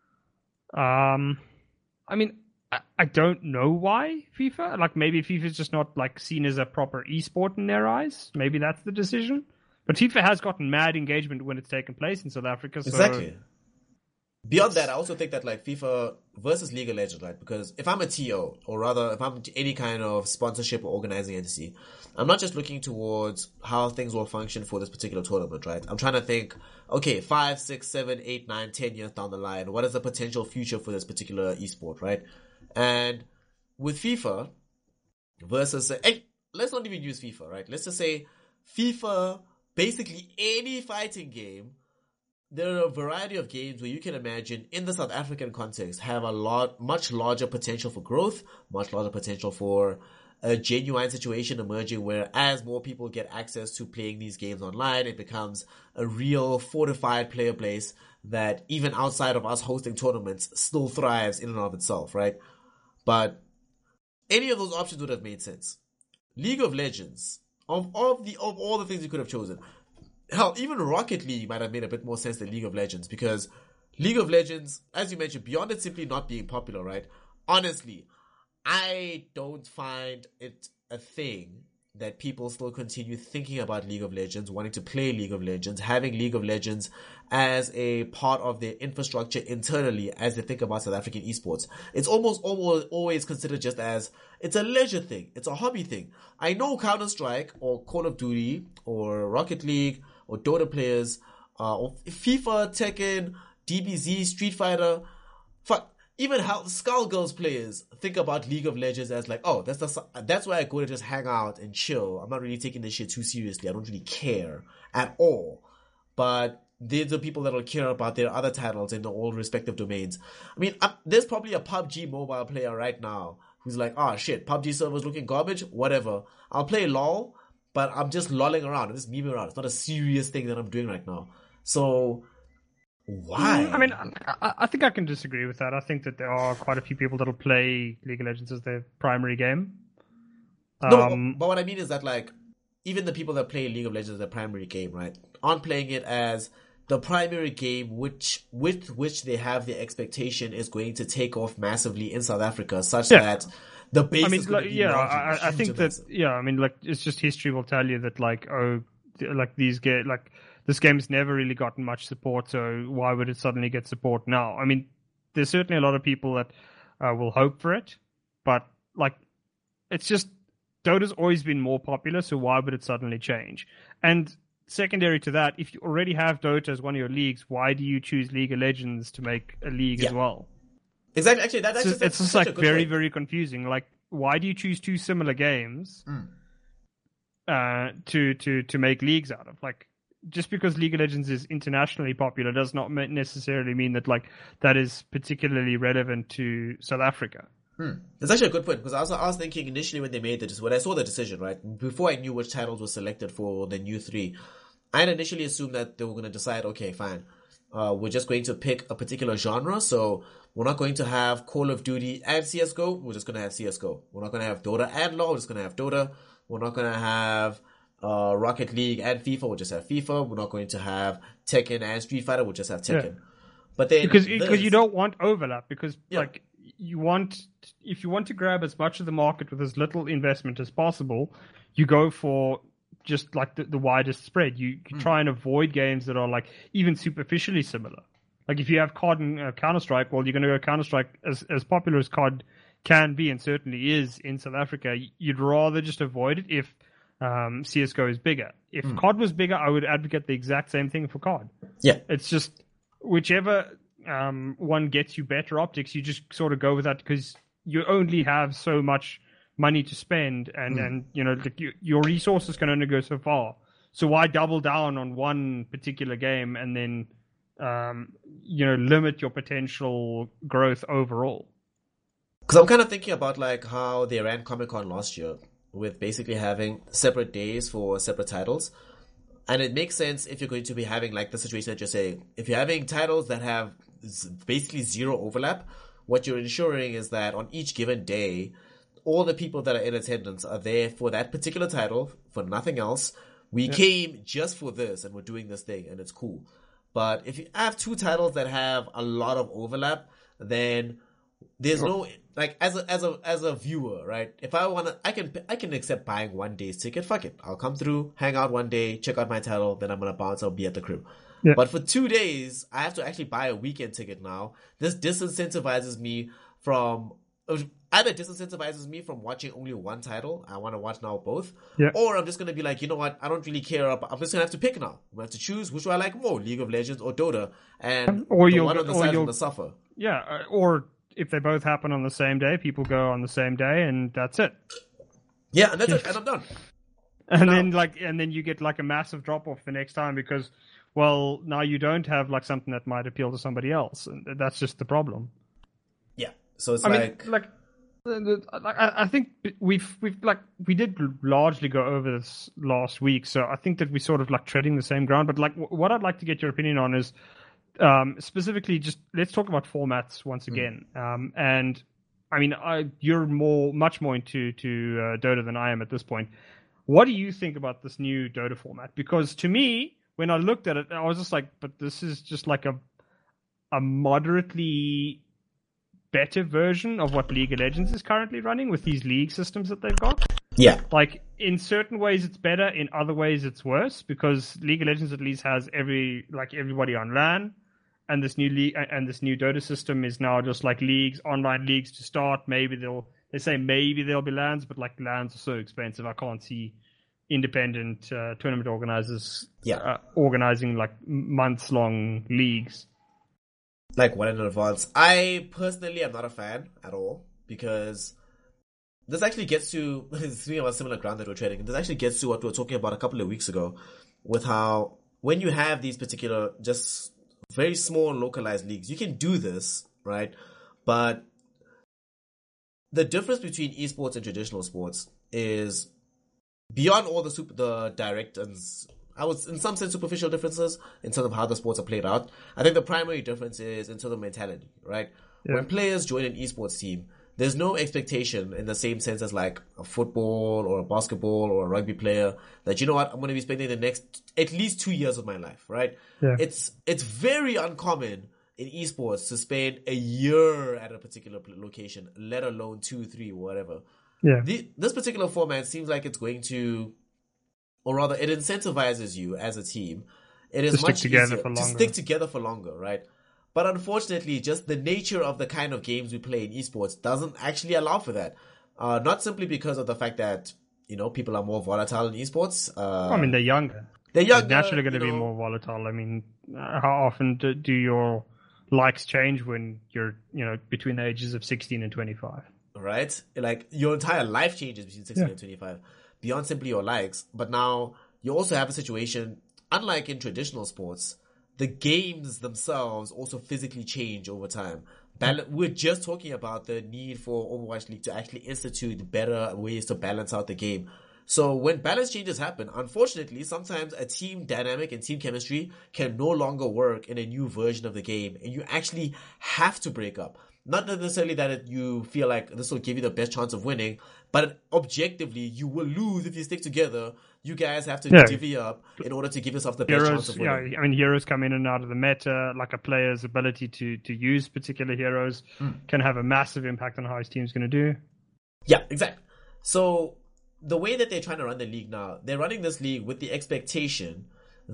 Um, I mean, I, I don't know why FIFA. Like, maybe FIFA is just not like seen as a proper esport in their eyes. Maybe that's the decision. But FIFA has gotten mad engagement when it's taken place in South Africa. So exactly. Beyond that, I also think that like FIFA versus League of Legends, right? Because if I'm a T O, or rather if I'm any kind of sponsorship or organizing entity, I'm not just looking towards how things will function for this particular tournament, right? I'm trying to think, okay, five, six, seven, eight, nine, ten years down the line, what is the potential future for this particular esport, right? And with FIFA versus, hey, let's not even use FIFA, right? Let's just say FIFA, basically any fighting game. There are a variety of games where you can imagine in the South African context have a lot, much larger potential for growth, much larger potential for a genuine situation emerging where as more people get access to playing these games online, it becomes a real fortified player base that even outside of us hosting tournaments still thrives in and of itself, right? But any of those options would have made sense. League of Legends, of, of the, of all the things you could have chosen, hell, even Rocket League might have made a bit more sense than League of Legends, because League of Legends, as you mentioned, beyond it simply not being popular, right? Honestly, I don't find it a thing that people still continue thinking about League of Legends, wanting to play League of Legends, having League of Legends as a part of their infrastructure internally as they think about South African esports. It's almost always, always considered just as, it's a leisure thing, it's a hobby thing. I know Counter-Strike or Call of Duty or Rocket League or Dota players, uh, or FIFA, Tekken, D B Z, Street Fighter, fuck, even how Skullgirls players think about League of Legends as like, oh, that's the, that's where I go to just hang out and chill. I'm not really taking this shit too seriously. I don't really care at all. But they're the people that will care about their other titles in their all respective domains. I mean, I'm, there's probably a P U B G mobile player right now who's like, oh shit, P U B G server's looking garbage, whatever. I'll play LOL, but I'm just lolling around. I'm just memeing around. It's not a serious thing that I'm doing right now. So, why? I mean, I, I think I can disagree with that. I think that there are quite a few people that'll play League of Legends as their primary game. No, Um, but what I mean is that, like, even the people that play League of Legends as their primary game, right, aren't playing it as the primary game which with which they have the expectation is going to take off massively in South Africa, such Yeah. that the base I mean, is going like, to be yeah, largely I, I huge think and that, massive. yeah, I mean, like, it's just history will tell you that, like, oh, th- like these ga- like this game's never really gotten much support, so why would it suddenly get support now? I mean, there's certainly a lot of people that uh, will hope for it, but like, it's just Dota's always been more popular, so why would it suddenly change? And secondary to that, if you already have Dota as one of your leagues, why do you choose League of Legends to make a league Yeah. as well? Exactly. Actually, that, that's It's just, just, it's just such a like good very, point. very confusing. Like, why do you choose two similar games Mm. uh, to to to make leagues out of? Like, just because League of Legends is internationally popular does not me- necessarily mean that like that is particularly relevant to South Africa. Hmm. That's actually a good point, because I was, I was thinking initially when they made the decision, when I saw the decision, right, before I knew which titles were selected for the new three, I had initially assumed that they were going to decide, okay, fine, uh, we're just going to pick a particular genre, so we're not going to have Call of Duty and C S G O, we're just going to have C S G O. We're not going to have Dota and LoL, we're just going to have Dota. We're not going to have uh, Rocket League and FIFA, we'll just have FIFA. We're not going to have Tekken and Street Fighter, we'll just have Tekken. Yeah. But then Because this- because you don't want overlap, because Yeah. like you want, if you want to grab as much of the market with as little investment as possible, you go for just like the, the widest spread. You, you try and avoid games that are like even superficially similar. Like if you have C O D and uh, Counter-Strike, well, you're going to go Counter-Strike as as popular as C O D can be and certainly is in South Africa. You'd rather just avoid it if um, C S G O is bigger. If C O D was bigger, I would advocate the exact same thing for C O D. yeah. It's just whichever um, one gets you better optics, you just sort of go with that because you only have so much money to spend, and, and you know like you, your resources can only go so far. So why double down on one particular game and then um, you know limit your potential growth overall? Because I'm kind of thinking about like how they ran Comic Con last year with basically having separate days for separate titles. And it makes sense if you're going to be having like the situation that you're saying. If you're having titles that have z- basically zero overlap, what you're ensuring is that on each given day, all the people that are in attendance are there for that particular title, for nothing else. We came just for this and we're doing this thing and it's cool. But if you have two titles that have a lot of overlap, then there's no, like, as a, as a, as a viewer, right? If I wanna, I can, I can accept buying one day's ticket. Fuck it. I'll come through, hang out one day, check out my title, then I'm gonna bounce, I'll be at the crib. Yeah. But for two days, I have to actually buy a weekend ticket now. This disincentivizes me from either disincentivizes me from watching only one title. I want to watch now both, Yeah. or I'm just gonna be like, you know what? I don't really care. I'm just gonna have to pick now. I'm gonna have to choose which one I like more: League of Legends or Dota, and Or the you'll one go- on the or side is you'll- gonna suffer. Yeah, uh, or if they both happen on the same day, people go on the same day, and that's it. Yeah, and that's it, and I'm done. And Now- then like, and then you get like a massive drop off the next time because, well, now you don't have like something that might appeal to somebody else, and that's just the problem. Yeah, so it's I like, mean, like, the- the- like, I I think we've we've like we did largely go over this last week, so I think that we sort of like treading the same ground. But like, w- what I'd like to get your opinion on is um, specifically just let's talk about formats once again. Um, and I mean, I, you're more much more into to uh, Dota than I am at this point. What do you think about this new Dota format? Because to me, when I looked at it, I was just like, but this is just like a a moderately better version of what League of Legends is currently running with these league systems that they've got. yeah, Like, in certain ways it's better, in other ways it's worse, because League of Legends at least has every like everybody on LAN, and this new league and this new Dota system is now just like leagues, online leagues to start. Maybe they'll they say maybe there'll be LANs, but like LANs are so expensive, I can't see independent uh, tournament organizers Yeah. uh, organizing like months long leagues. like one in advance. I personally am not a fan at all because this actually gets to speaking about similar ground that we're trading. This actually gets to what we were talking about a couple of weeks ago, with how when you have these particular just very small localized leagues, you can do this, right? But the difference between esports and traditional sports is beyond all the super, the direct and I would, in some sense, superficial differences in terms of how the sports are played out. I think the primary difference is in terms of mentality, right? Yeah. When players join an esports team, there's no expectation in the same sense as like a football or a basketball or a rugby player that, you know what, I'm going to be spending the next at least two years of my life, right? Yeah. It's, it's very uncommon in esports to spend a year at a particular pl- location, let alone two, three, whatever. Yeah. The, this particular format seems like it's going to, or rather, it incentivizes you as a team. It is To stick much together easier for to longer. stick together for longer, right? But unfortunately, just the nature of the kind of games we play in esports doesn't actually allow for that. Uh, not simply because of the fact that, you know, people are more volatile in esports. Uh, I mean, they're younger. they're They're younger, naturally going to you be know, more volatile. I mean, uh, how often do, do your likes change when you're, you know, between the ages of sixteen and twenty-five? right? Like your entire life changes between sixteen Yeah. and twenty-five beyond simply your likes. But now you also have a situation, unlike in traditional sports, the games themselves also physically change over time. Bal- We're just talking about the need for Overwatch League to actually institute better ways to balance out the game. So when balance changes happen, unfortunately, sometimes a team dynamic and team chemistry can no longer work in a new version of the game, and you actually have to break up. Not necessarily that it, you feel like this will give you the best chance of winning, but objectively, you will lose if you stick together. You guys have to Yeah. divvy up in order to give yourself the best chance Heroes, of yeah, winning. I mean, heroes come in and out of the meta. Like a player's ability to to use particular heroes can have a massive impact on how his team's going to do. Yeah, exactly. So the way that they're trying to run the league now, they're running this league with the expectation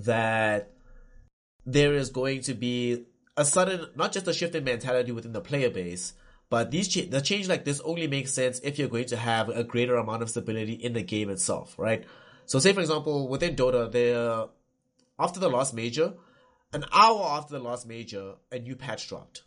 that there is going to be a sudden, not just a shift in mentality within the player base, but these cha- the change like this only makes sense if you're going to have a greater amount of stability in the game itself, right? So say for example, within Dota, there after the last major, an hour after the last major, a new patch dropped.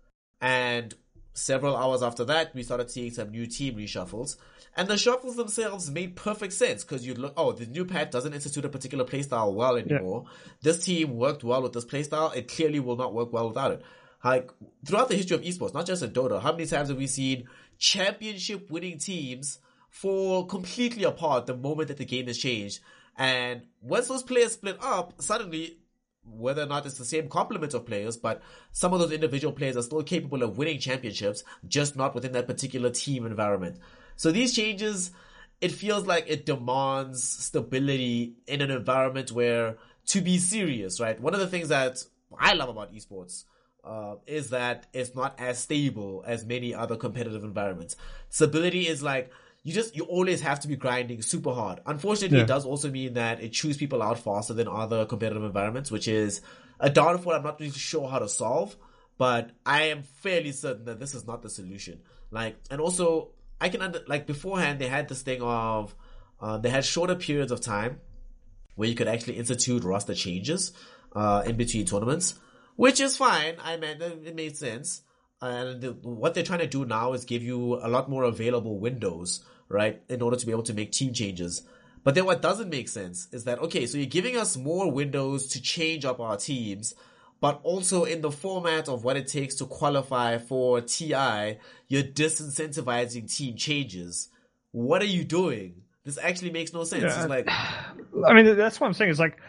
And several hours after that, we started seeing some new team reshuffles. And the shuffles themselves made perfect sense because you'd look, oh, the new patch doesn't institute a particular playstyle well anymore. This team worked well with this playstyle. It clearly will not work well without it. Like, throughout the history of esports, not just in Dota, how many times have we seen championship winning teams fall completely apart the moment that the game has changed? And once those players split up, suddenly, whether or not it's the same complement of players, but some of those individual players are still capable of winning championships, just not within that particular team environment. So these changes, it feels like it demands stability in an environment where, to be serious, right? One of the things that I love about esports uh, is that it's not as stable as many other competitive environments. Stability is like, you just, you always have to be grinding super hard. Unfortunately, Yeah. it does also mean that it chews people out faster than other competitive environments, which is a downfall I'm not really sure how to solve, but I am fairly certain that this is not the solution. Like, and also I can under, like beforehand they had this thing of uh, they had shorter periods of time where you could actually institute roster changes uh, in between tournaments, which is fine. I mean, it made sense. And the, what they're trying to do now is give you a lot more available windows, right, in order to be able to make team changes. But then what doesn't make sense is that, okay, so you're giving us more windows to change up our teams, but also in the format of what it takes to qualify for T I, you're disincentivizing team changes. What are you doing? This actually makes no sense. Yeah. It's like, I mean, that's what I'm saying. It's like,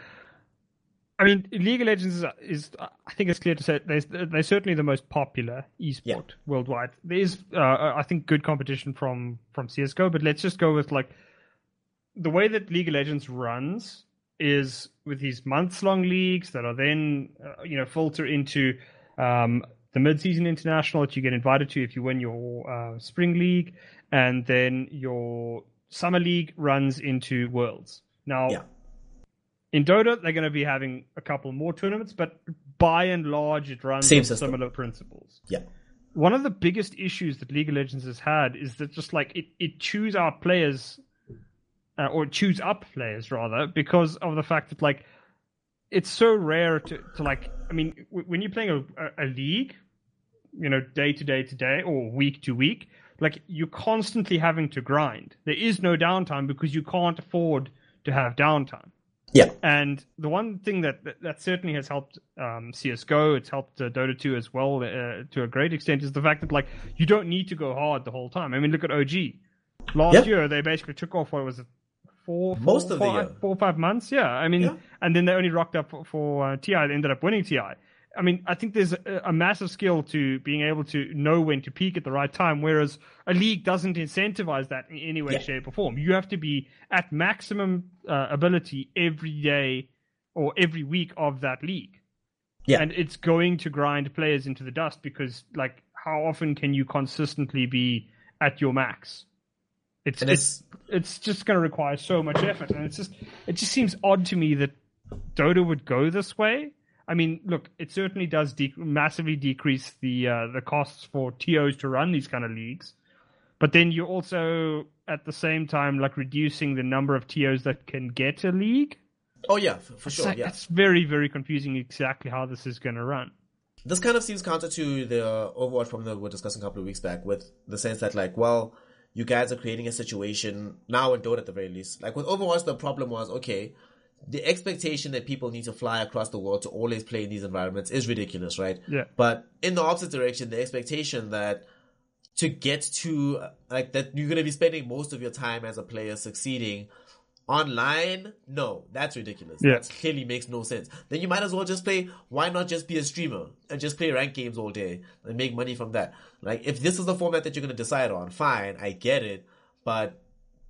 I mean, League of Legends is, is I think it's clear to say they're, they're certainly the most popular esport Yeah. worldwide. There is, uh, I think, good competition from, from C S G O, but let's just go with like the way that League of Legends runs is with these months-long leagues that are then, uh, you know, filter into um, the mid-season international that you get invited to if you win your uh, spring league, and then your summer league runs into Worlds. Now, yeah. in Dota, they're going to be having a couple more tournaments, but by and large, it runs Same on system. similar principles. Yeah. One of the biggest issues that League of Legends has had is that just like it, it chews out players, uh, or chews up players rather, because of the fact that like it's so rare to, to like, I mean, w- when you're playing a, a, a league, you know, day to day to day or week to week, like you're constantly having to grind. There is no downtime because you can't afford to have downtime. Yeah. And the one thing that that, that certainly has helped um, C S G O, it's helped uh, Dota two as well uh, to a great extent, is the fact that like you don't need to go hard the whole time. I mean, look at O G. Last Yeah. year, they basically took off, what was it, four, four, Most of the five, year. four or five months? Yeah, I mean, Yeah. and then they only rocked up for, for uh, T I. They ended up winning T I. I mean, I think there's a, a massive skill to being able to know when to peak at the right time, whereas a league doesn't incentivize that in any way, Yeah. shape, or form. You have to be at maximum uh, ability every day or every week of that league. Yeah. And it's going to grind players into the dust because, like, how often can you consistently be at your max? It's And it's it's just going to require so much effort, and it's just it just seems odd to me that Dota would go this way. I mean, look, it certainly does de- massively decrease the uh, the costs for T Os to run these kind of leagues, but then you're also at the same time like reducing the number of T Os that can get a league. Oh yeah, for, for It's sure. like- Yeah. It's very very confusing exactly how this is going to run. This kind of seems counter to the Overwatch problem that we were discussing a couple of weeks back, with the sense that, like, well, you guys are creating a situation now in Dota at the very least. Like with Overwatch, the problem was, okay, the expectation that people need to fly across the world to always play in these environments is ridiculous, right? Yeah. But in the opposite direction, the expectation that to get to, like, that you're going to be spending most of your time as a player succeeding online, no, that's ridiculous. Yeah. That clearly makes no sense. Then you might as well just play, why not just be a streamer and just play ranked games all day and make money from that? Like, if this is the format that you're going to decide on, fine, I get it, but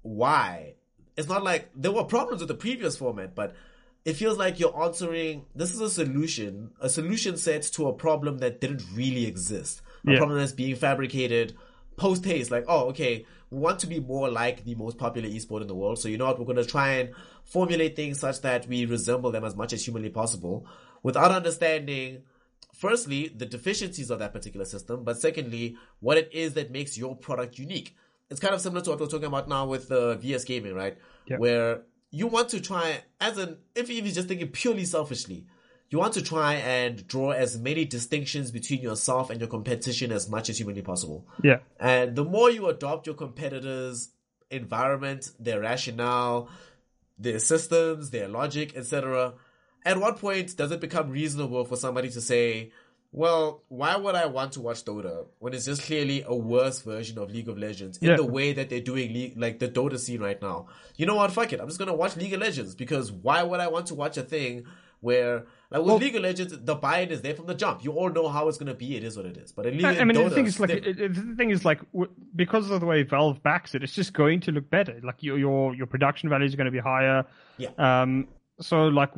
why? It's not like, there were problems with the previous format, but it feels like you're answering, this is a solution, a solution set to a problem that didn't really exist. A Yeah. problem that's being fabricated post haste, like, oh, okay, we want to be more like the most popular esport in the world, so you know what, we're going to try and formulate things such that we resemble them as much as humanly possible, without understanding, firstly, the deficiencies of that particular system, but secondly, what it is that makes your product unique. It's kind of similar to what we're talking about now with uh, V S Gaming, right? Yeah. Where you want to try, as an, if you're just thinking purely selfishly, you want to try and draw as many distinctions between yourself and your competition as much as humanly possible. Yeah. And the more you adopt your competitors' environment, their rationale, their systems, their logic, et cetera, at what point does it become reasonable for somebody to say, well, why would I want to watch Dota when it's just clearly a worse version of League of Legends in Yeah. the way that they're doing League, like the Dota scene right now? You know what? Fuck it. I'm just going to watch League of Legends, because why would I want to watch a thing where, like with Well- League of Legends, the buy-in is there from the jump. You all know how it's going to be. It is what it is. But in League I, I mean, Dota, the thing is, like, still- it, it- the thing is, like, w- because of the way Valve backs it, it's just going to look better. Like, your your your production values are going to be higher. Yeah. Um. So, like,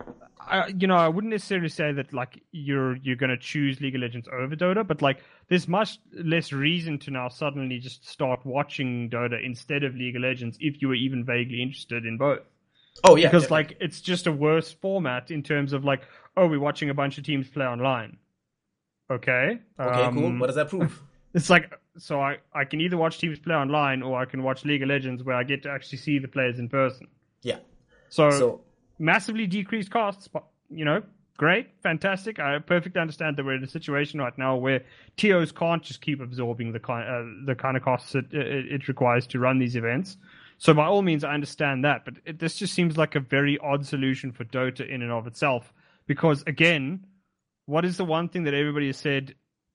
I, you know, I wouldn't necessarily say that like you're you're going to choose League of Legends over Dota, but like, there's much less reason to now suddenly just start watching Dota instead of League of Legends if you were even vaguely interested in both. Oh yeah, because definitely. like it's just a worse format in terms of like, oh, we're watching a bunch of teams play online. Okay. Okay, um, cool. What does that prove? It's like, so I, I can either watch teams play online or I can watch League of Legends where I get to actually see the players in person. Yeah. So, So massively decreased costs, but, you know, great, fantastic. I perfectly understand that we're in a situation right now where T Os can't just keep absorbing the kind, uh, the kind of costs it, it, it requires to run these events. So by all means, I understand that, but it, this just seems like a very odd solution for Dota in and of itself. Because again, what is the one thing that everybody has said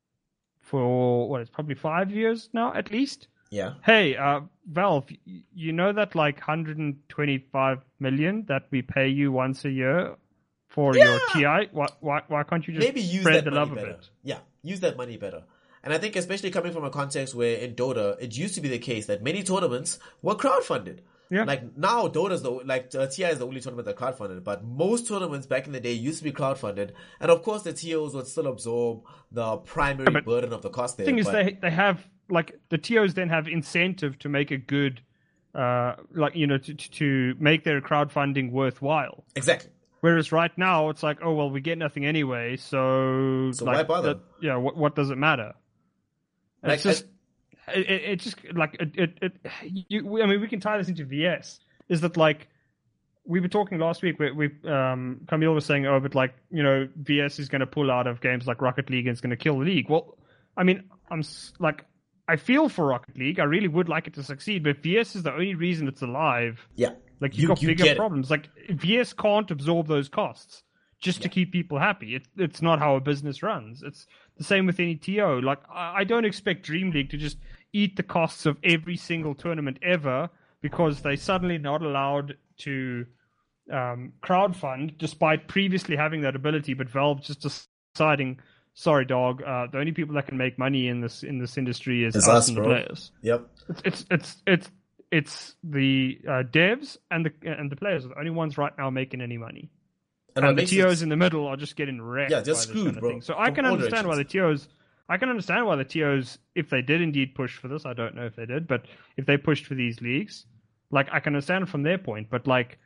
for, what, it's probably five years now, at least? yeah. Hey, uh, Valve, y- you know that like one hundred twenty-five million that we pay you once a year for your Yeah. T I? Why, why, why can't you just Maybe use spread that the money love better. of it? Yeah, use that money better. And I think especially coming from a context where in Dota, it used to be the case that many tournaments were crowdfunded. Yeah. Like now, Dota's the like uh, T I is the only tournament that crowdfunded, but most tournaments back in the day used to be crowdfunded, and of course the T Os would still absorb the primary but burden of the cost there. The thing is, but- they they have like the T Os then have incentive to make a good, uh, like you know, to to- to make their crowdfunding worthwhile. exactly. Whereas right now it's like, oh well, we get nothing anyway, so So like, why bother? that- yeah, what what does it matter? And Like, it's just, it, it, it just like it, it, it you, we, I mean, we can tie this into V S. Is that like we were talking last week? We, we um, Camille was saying, oh, but like you know, V S is going to pull out of games like Rocket League and it's going to kill the league. Well, I mean, I'm s- like, I feel for Rocket League. I really would like it to succeed, but V S is the only reason it's alive. Yeah, Like you've You- got you bigger get it. problems. Like V S can't absorb those costs just to keep people happy. It, it's not how a business runs. It's the same with any T O. Like I, I don't expect Dream League to just eat the costs of every single tournament ever because they suddenly not allowed to um, crowdfund, despite previously having that ability. But Valve just deciding, sorry, dog, uh, the only people that can make money in this in this industry is It's us, us, and the bro. players. Yep. It's it's it's it's it's the uh, devs and the and the players are the only ones right now making any money. And, And, what the makes T Os it- in the middle are just getting wrecked. Yeah, just by this screwed, kind of bro, thing. So I from can all understand why the directions. T Os. I can understand why the T Os, if they did indeed push for this, I don't know if they did, but if they pushed for these leagues, like I can understand it from their point. But like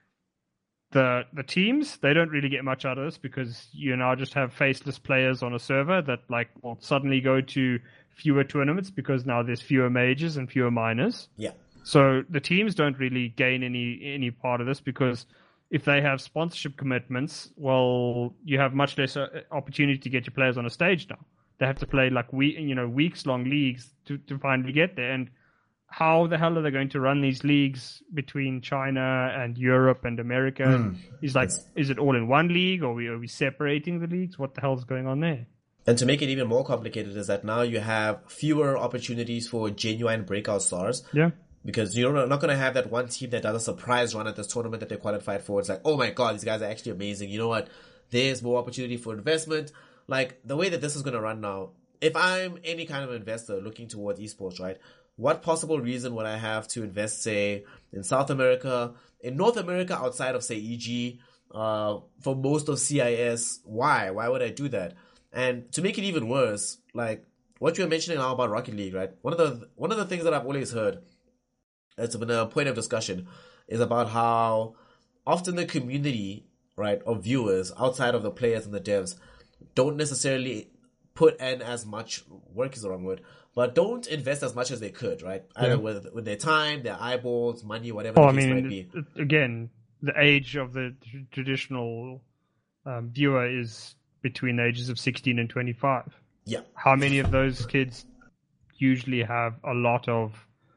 the the teams, they don't really get much out of this because you now just have faceless players on a server that like will suddenly go to fewer tournaments because now there's fewer majors and fewer minors. yeah. So the teams don't really gain any any part of this because if they have sponsorship commitments, well, you have much less uh, opportunity to get your players on a stage now. They have to play like we you know weeks long leagues to, to finally get there. And how the hell are they going to run these leagues between China and Europe and America? Hmm. Is like is it all in one league or are we, are we separating the leagues? What the hell's going on there? And to make it even more complicated is that now you have fewer opportunities for genuine breakout stars. Yeah. Because you're not going to have that one team that does a surprise run at this tournament that they qualified for. It's like, oh my god, these guys are actually amazing. You know what? There's more opportunity for investment. Like, the way that this is going to run now, if I'm any kind of investor looking towards esports, right? What possible reason would I have to invest, say, in South America, in North America outside of, say, E G, uh, for most of C I S? Why? Why would I do that? And to make it even worse, like, what you were mentioning now about Rocket League, right? One of the, one of the things that I've always heard, it's been a point of discussion, is about how often the community, right, of viewers outside of the players and the devs don't necessarily put in as much work is the wrong word, but don't invest as much as they could, right? Either Yeah. with with their time, their eyeballs, money, whatever Well, the I case mean, might be. it- it- again, the age of the tr- traditional um, viewer is between the ages of sixteen and twenty-five. Yeah, How many of those kids usually have a lot of,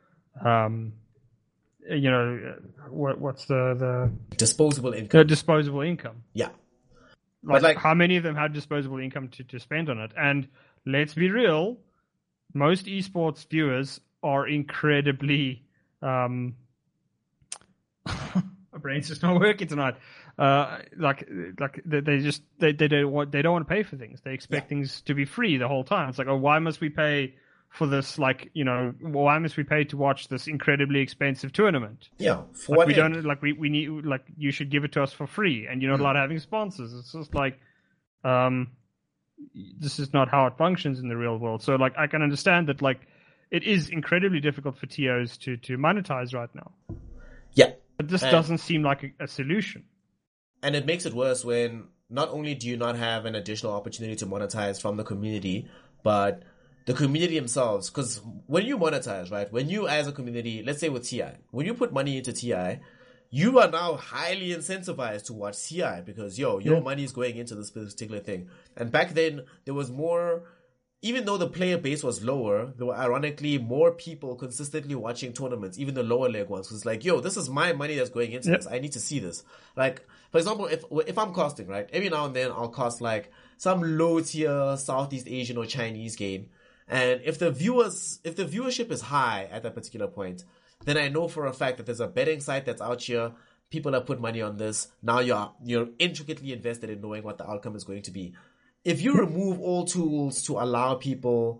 um, you know, what, what's the, the disposable income. the disposable income? Yeah, Like, like- how many of them have disposable income to, to spend on it? And let's be real, most esports viewers are incredibly um my brain's just not working tonight. Uh like like they, they just they, they don't want they don't want to pay for things. They expect Yeah. things to be free the whole time. It's like, oh, why must we pay for this, like, you know, why must we pay to watch this incredibly expensive tournament? yeah. For Like what we end? don't like we, we need like you should give it to us for free, and you're not Hmm. allowed having sponsors. It's just like, um, this is not how it functions in the real world. So like I can understand that like it is incredibly difficult for T Os to to monetize right now. Yeah, But this And- doesn't seem like a, a solution. And it makes it worse when not only do you not have an additional opportunity to monetize from the community, but the community themselves. Because when you monetize, right, when you as a community, let's say with T I, when you put money into T I, you are now highly incentivized to watch T I because, yo, your Yeah. money is going into this particular thing. And back then, there was more, even though the player base was lower, there were ironically more people consistently watching tournaments, even the lower leg ones. Because like, yo, this is my money that's going into Yep. this. I need to see this. Like, for example, if if I'm casting, right, every now and then I'll cast like some low tier Southeast Asian or Chinese game. And if the viewers, if the viewership is high at that particular point, then I know for a fact that there's a betting site that's out here. People have put money on this. Now you're you're intricately invested in knowing what the outcome is going to be. If you remove all tools to allow people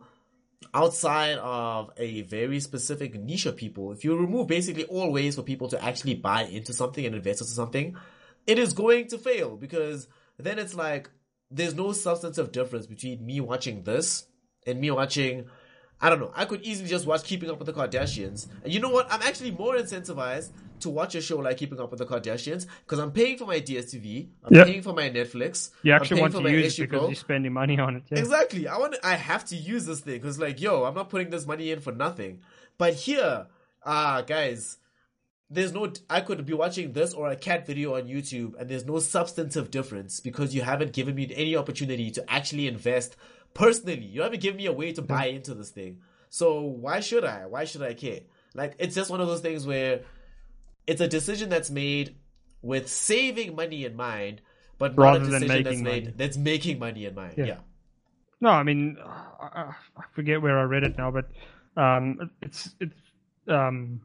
outside of a very specific niche of people, if you remove basically all ways for people to actually buy into something and invest into something, it is going to fail because then it's like there's no substantive difference between me watching this and me watching, I don't know, I could easily just watch Keeping Up with the Kardashians. And you know what? I'm actually more incentivized to watch a show like Keeping Up with the Kardashians because I'm paying for my D S T V, I'm Yep. paying for my Netflix, You I'm actually paying want for to my use H B O it because Go. you're spending money on it. Yeah. Exactly. I want. I have to use this thing because, like, yo, I'm not putting this money in for nothing. But here, ah, guys, there's no. I could be watching this or a cat video on YouTube, and there's no substantive difference because you haven't given me any opportunity to actually invest personally. You haven't given me a way to buy into this thing. So why should I? Why should I care? Like, it's just one of those things where it's a decision that's made with saving money in mind, but not Rather a than decision that's making made money. that's making money in mind. Yeah. yeah. No, I mean, I, I forget where I read it now, but um, it's it's um,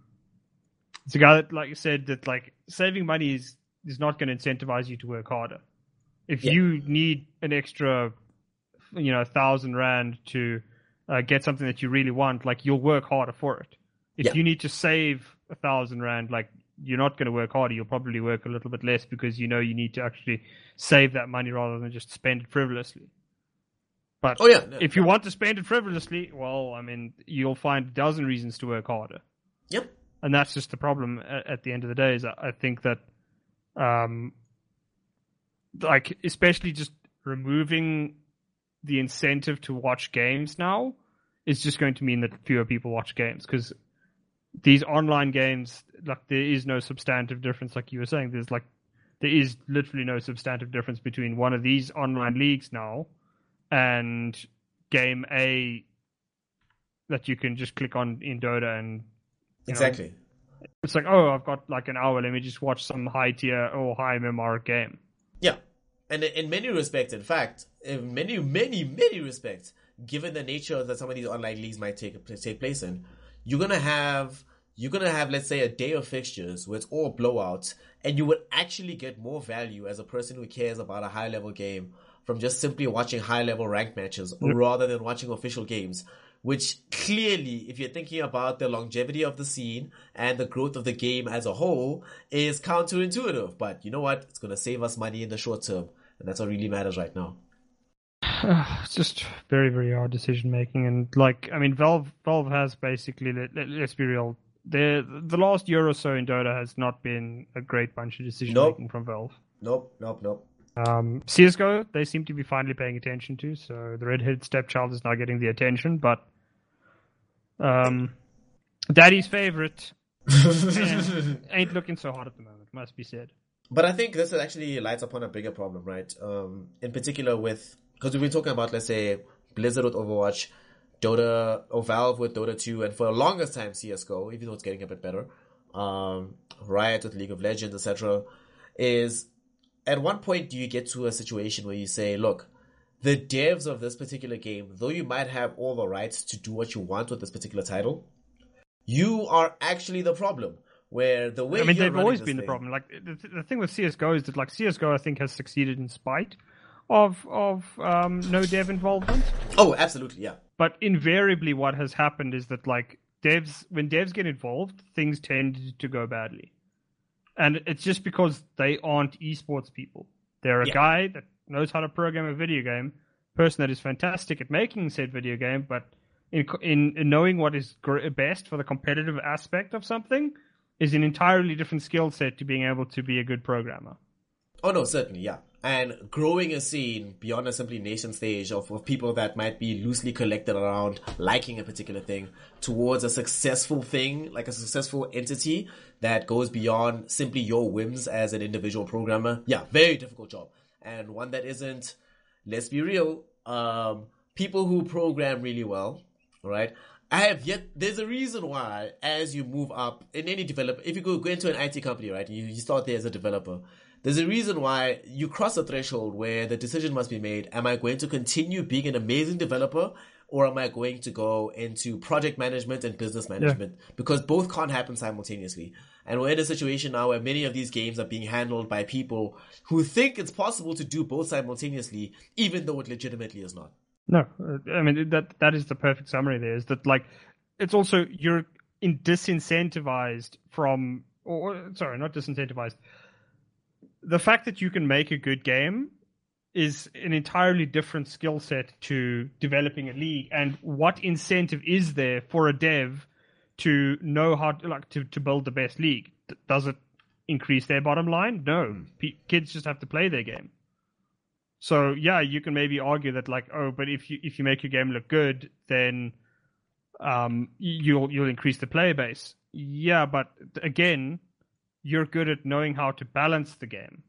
it's a guy that, like you said, that like saving money is is not going to incentivize you to work harder. If Yeah. you need an extra, you know, thousand rand to uh, get something that you really want, like you'll work harder for it. If Yeah. you need to save a thousand rand, like you're not going to work harder. You'll probably work a little bit less because you know you need to actually save that money rather than just spend it frivolously. But Oh yeah. no, if you want to spend it frivolously, well, I mean, you'll find a dozen reasons to work harder. Yep. And that's just the problem at, at the end of the day. Is I, I think that, um, like especially just removing the incentive to watch games now is just going to mean that fewer people watch games because these online games, like there is no substantive difference. Like you were saying, there's like there is literally no substantive difference between one of these online leagues now and game A that you can just click on in Dota and you know, Exactly. it's like, oh, I've got like an hour. Let me just watch some high tier or high M M R game. Yeah. And in many respects, in fact, in many, many, many respects, given the nature that some of these online leagues might take take place in, you're gonna have you're gonna have, let's say, a day of fixtures where it's all blowouts, and you would actually get more value as a person who cares about a high level game from just simply watching high level ranked matches Yep. rather than watching official games. Which clearly, if you're thinking about the longevity of the scene and the growth of the game as a whole, is counterintuitive. But you know what? It's going to save us money in the short term. And that's what really matters right now. It's just very, very hard decision making, and like, I mean, Valve, Valve has basically, let, let, let's be real, the the last year or so in Dota has not been a great bunch of decision making Nope. from Valve. Nope, nope, nope. Um, C S G O, they seem to be finally paying attention to, so the redheaded stepchild is now getting the attention, but um, Daddy's favorite eh, ain't looking so hot at the moment, must be said. But I think this actually lights upon a bigger problem, right? Um, in particular with, because we've been talking about, let's say, Blizzard with Overwatch, Dota, or Valve with Dota two, and for the longest time C S G O, even though it's getting a bit better, um, Riot with League of Legends, et cetera, is at one point do you get to a situation where you say, look, the devs of this particular game, though you might have all the rights to do what you want with this particular title, you are actually the problem. Where the way I mean, you're they've running always this been the thing- problem. Like the, the thing with C S G O is that, like, C S G O, I think, has succeeded in spite of of um, no dev involvement. Oh, absolutely, yeah. But invariably, what has happened is that, like, devs, when devs get involved, things tend to go badly, and it's just because they aren't esports people. They're a Yeah. guy that knows how to program a video game, person that is fantastic at making said video game, but in in, in knowing what is gr- best for the competitive aspect of something, is an entirely different skill set to being able to be a good programmer. Oh no, certainly, yeah. And growing a scene beyond a simply nation stage of, of people that might be loosely collected around liking a particular thing towards a successful thing, like a successful entity that goes beyond simply your whims as an individual programmer. Yeah, very difficult job. And one that isn't, let's be real, um, people who program really well, right? I have yet, there's a reason why as you move up in any developer, if you go, go into an I T company, right, you, you start there as a developer, there's a reason why you cross a threshold where the decision must be made. Am I going to continue being an amazing developer, or am I going to go into project management and business management? Yeah. Because both can't happen simultaneously. And we're in a situation now where many of these games are being handled by people who think it's possible to do both simultaneously, even though it legitimately is not. No, I mean, that that is the perfect summary there, is that, like, it's also, you're in disincentivized from, or sorry, not disincentivized. The fact that you can make a good game is an entirely different skill set to developing a league. And what incentive is there for a dev to know how to, like, to, to build the best league? Does it increase their bottom line? No. P- kids just have to play their game. So yeah, you can maybe argue that, like, oh, but if you if you make your game look good, then um, you'll you'll increase the player base. Yeah, but again, you're good at knowing how to balance the game.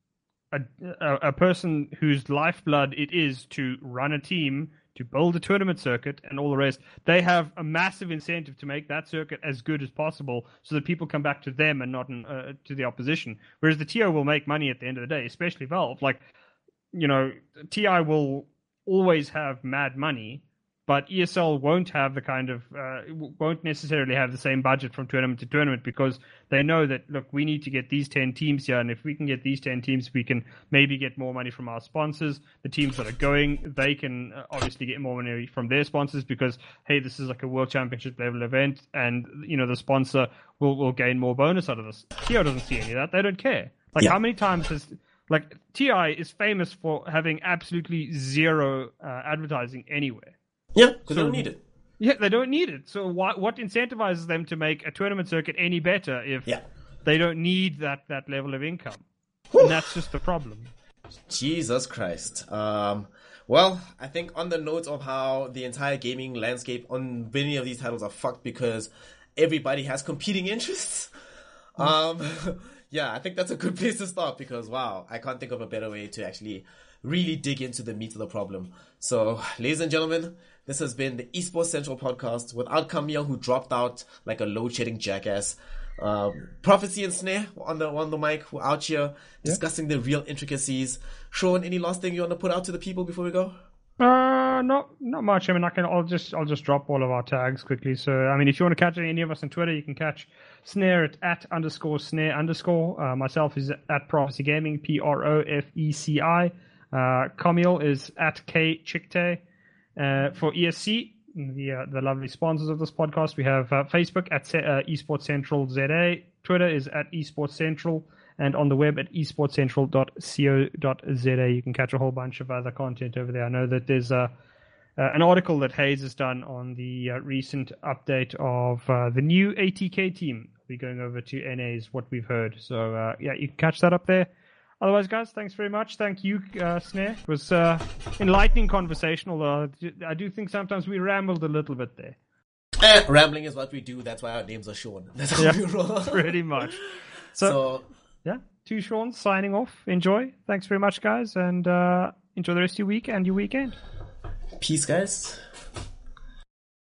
A, a, a person whose lifeblood it is to run a team, to build a tournament circuit, and all the rest, they have a massive incentive to make that circuit as good as possible so that people come back to them and not uh, to the opposition. Whereas the T O will make money at the end of the day, especially Valve. Like, you know, T I will always have mad money, but E S L won't have the kind of, uh, won't necessarily have the same budget from tournament to tournament, because they know that, look, we need to get these ten teams here, and if we can get these ten teams, we can maybe get more money from our sponsors. The teams that are going, they can obviously get more money from their sponsors, because, hey, this is like a world championship level event, and, you know, the sponsor will, will gain more bonus out of this. T O doesn't see any of that. They don't care. Like, yeah. How many times has... Like, T I is famous for having absolutely zero uh, advertising anywhere. Yeah, because so, they don't need it. Yeah, they don't need it. So what what incentivizes them to make a tournament circuit any better if yeah. they don't need that, that level of income? Whew. And that's just the problem. Jesus Christ. Um, well, I think on the note of how the entire gaming landscape on many of these titles are fucked because everybody has competing interests. Um... Yeah, I think that's a good place to start because, wow, I can't think of a better way to actually really dig into the meat of the problem. So, ladies and gentlemen, this has been the Esports Central podcast without Camille, who dropped out like a load-shedding jackass. Um, Prophecy and Snare on the on the mic, who are out here discussing yeah. the real intricacies. Sean, any last thing you want to put out to the people before we go? Uh, not not much. I mean, I can. I'll just I'll just drop all of our tags quickly. So, I mean, if you want to catch any of us on Twitter, you can catch Snare at, at underscore Snare underscore. Uh, myself is at Prophecy Gaming, P R O F E C I. Uh, Camille is at K Chikte. Uh, for E S C, the uh, the lovely sponsors of this podcast, we have uh, Facebook at uh, Esports Central Z A. Twitter is at Esports Central. And on the web at esports central dot co dot z a, you can catch a whole bunch of other content over there. I know that there's a, uh, an article that Hayes has done on the uh, recent update of uh, the new A T K team. We're going over to N A's, what we've heard. So, uh, yeah, you can catch that up there. Otherwise, guys, thanks very much. Thank you, uh, Snare. It was uh, enlightening conversation, although I do think sometimes we rambled a little bit there. Eh, rambling is what we do. That's why our names are Sean. That's how yeah, we roll. Pretty much. So... so Yeah, two Sean's signing off. Enjoy. Thanks very much, guys, and uh, enjoy the rest of your week and your weekend. Peace, guys.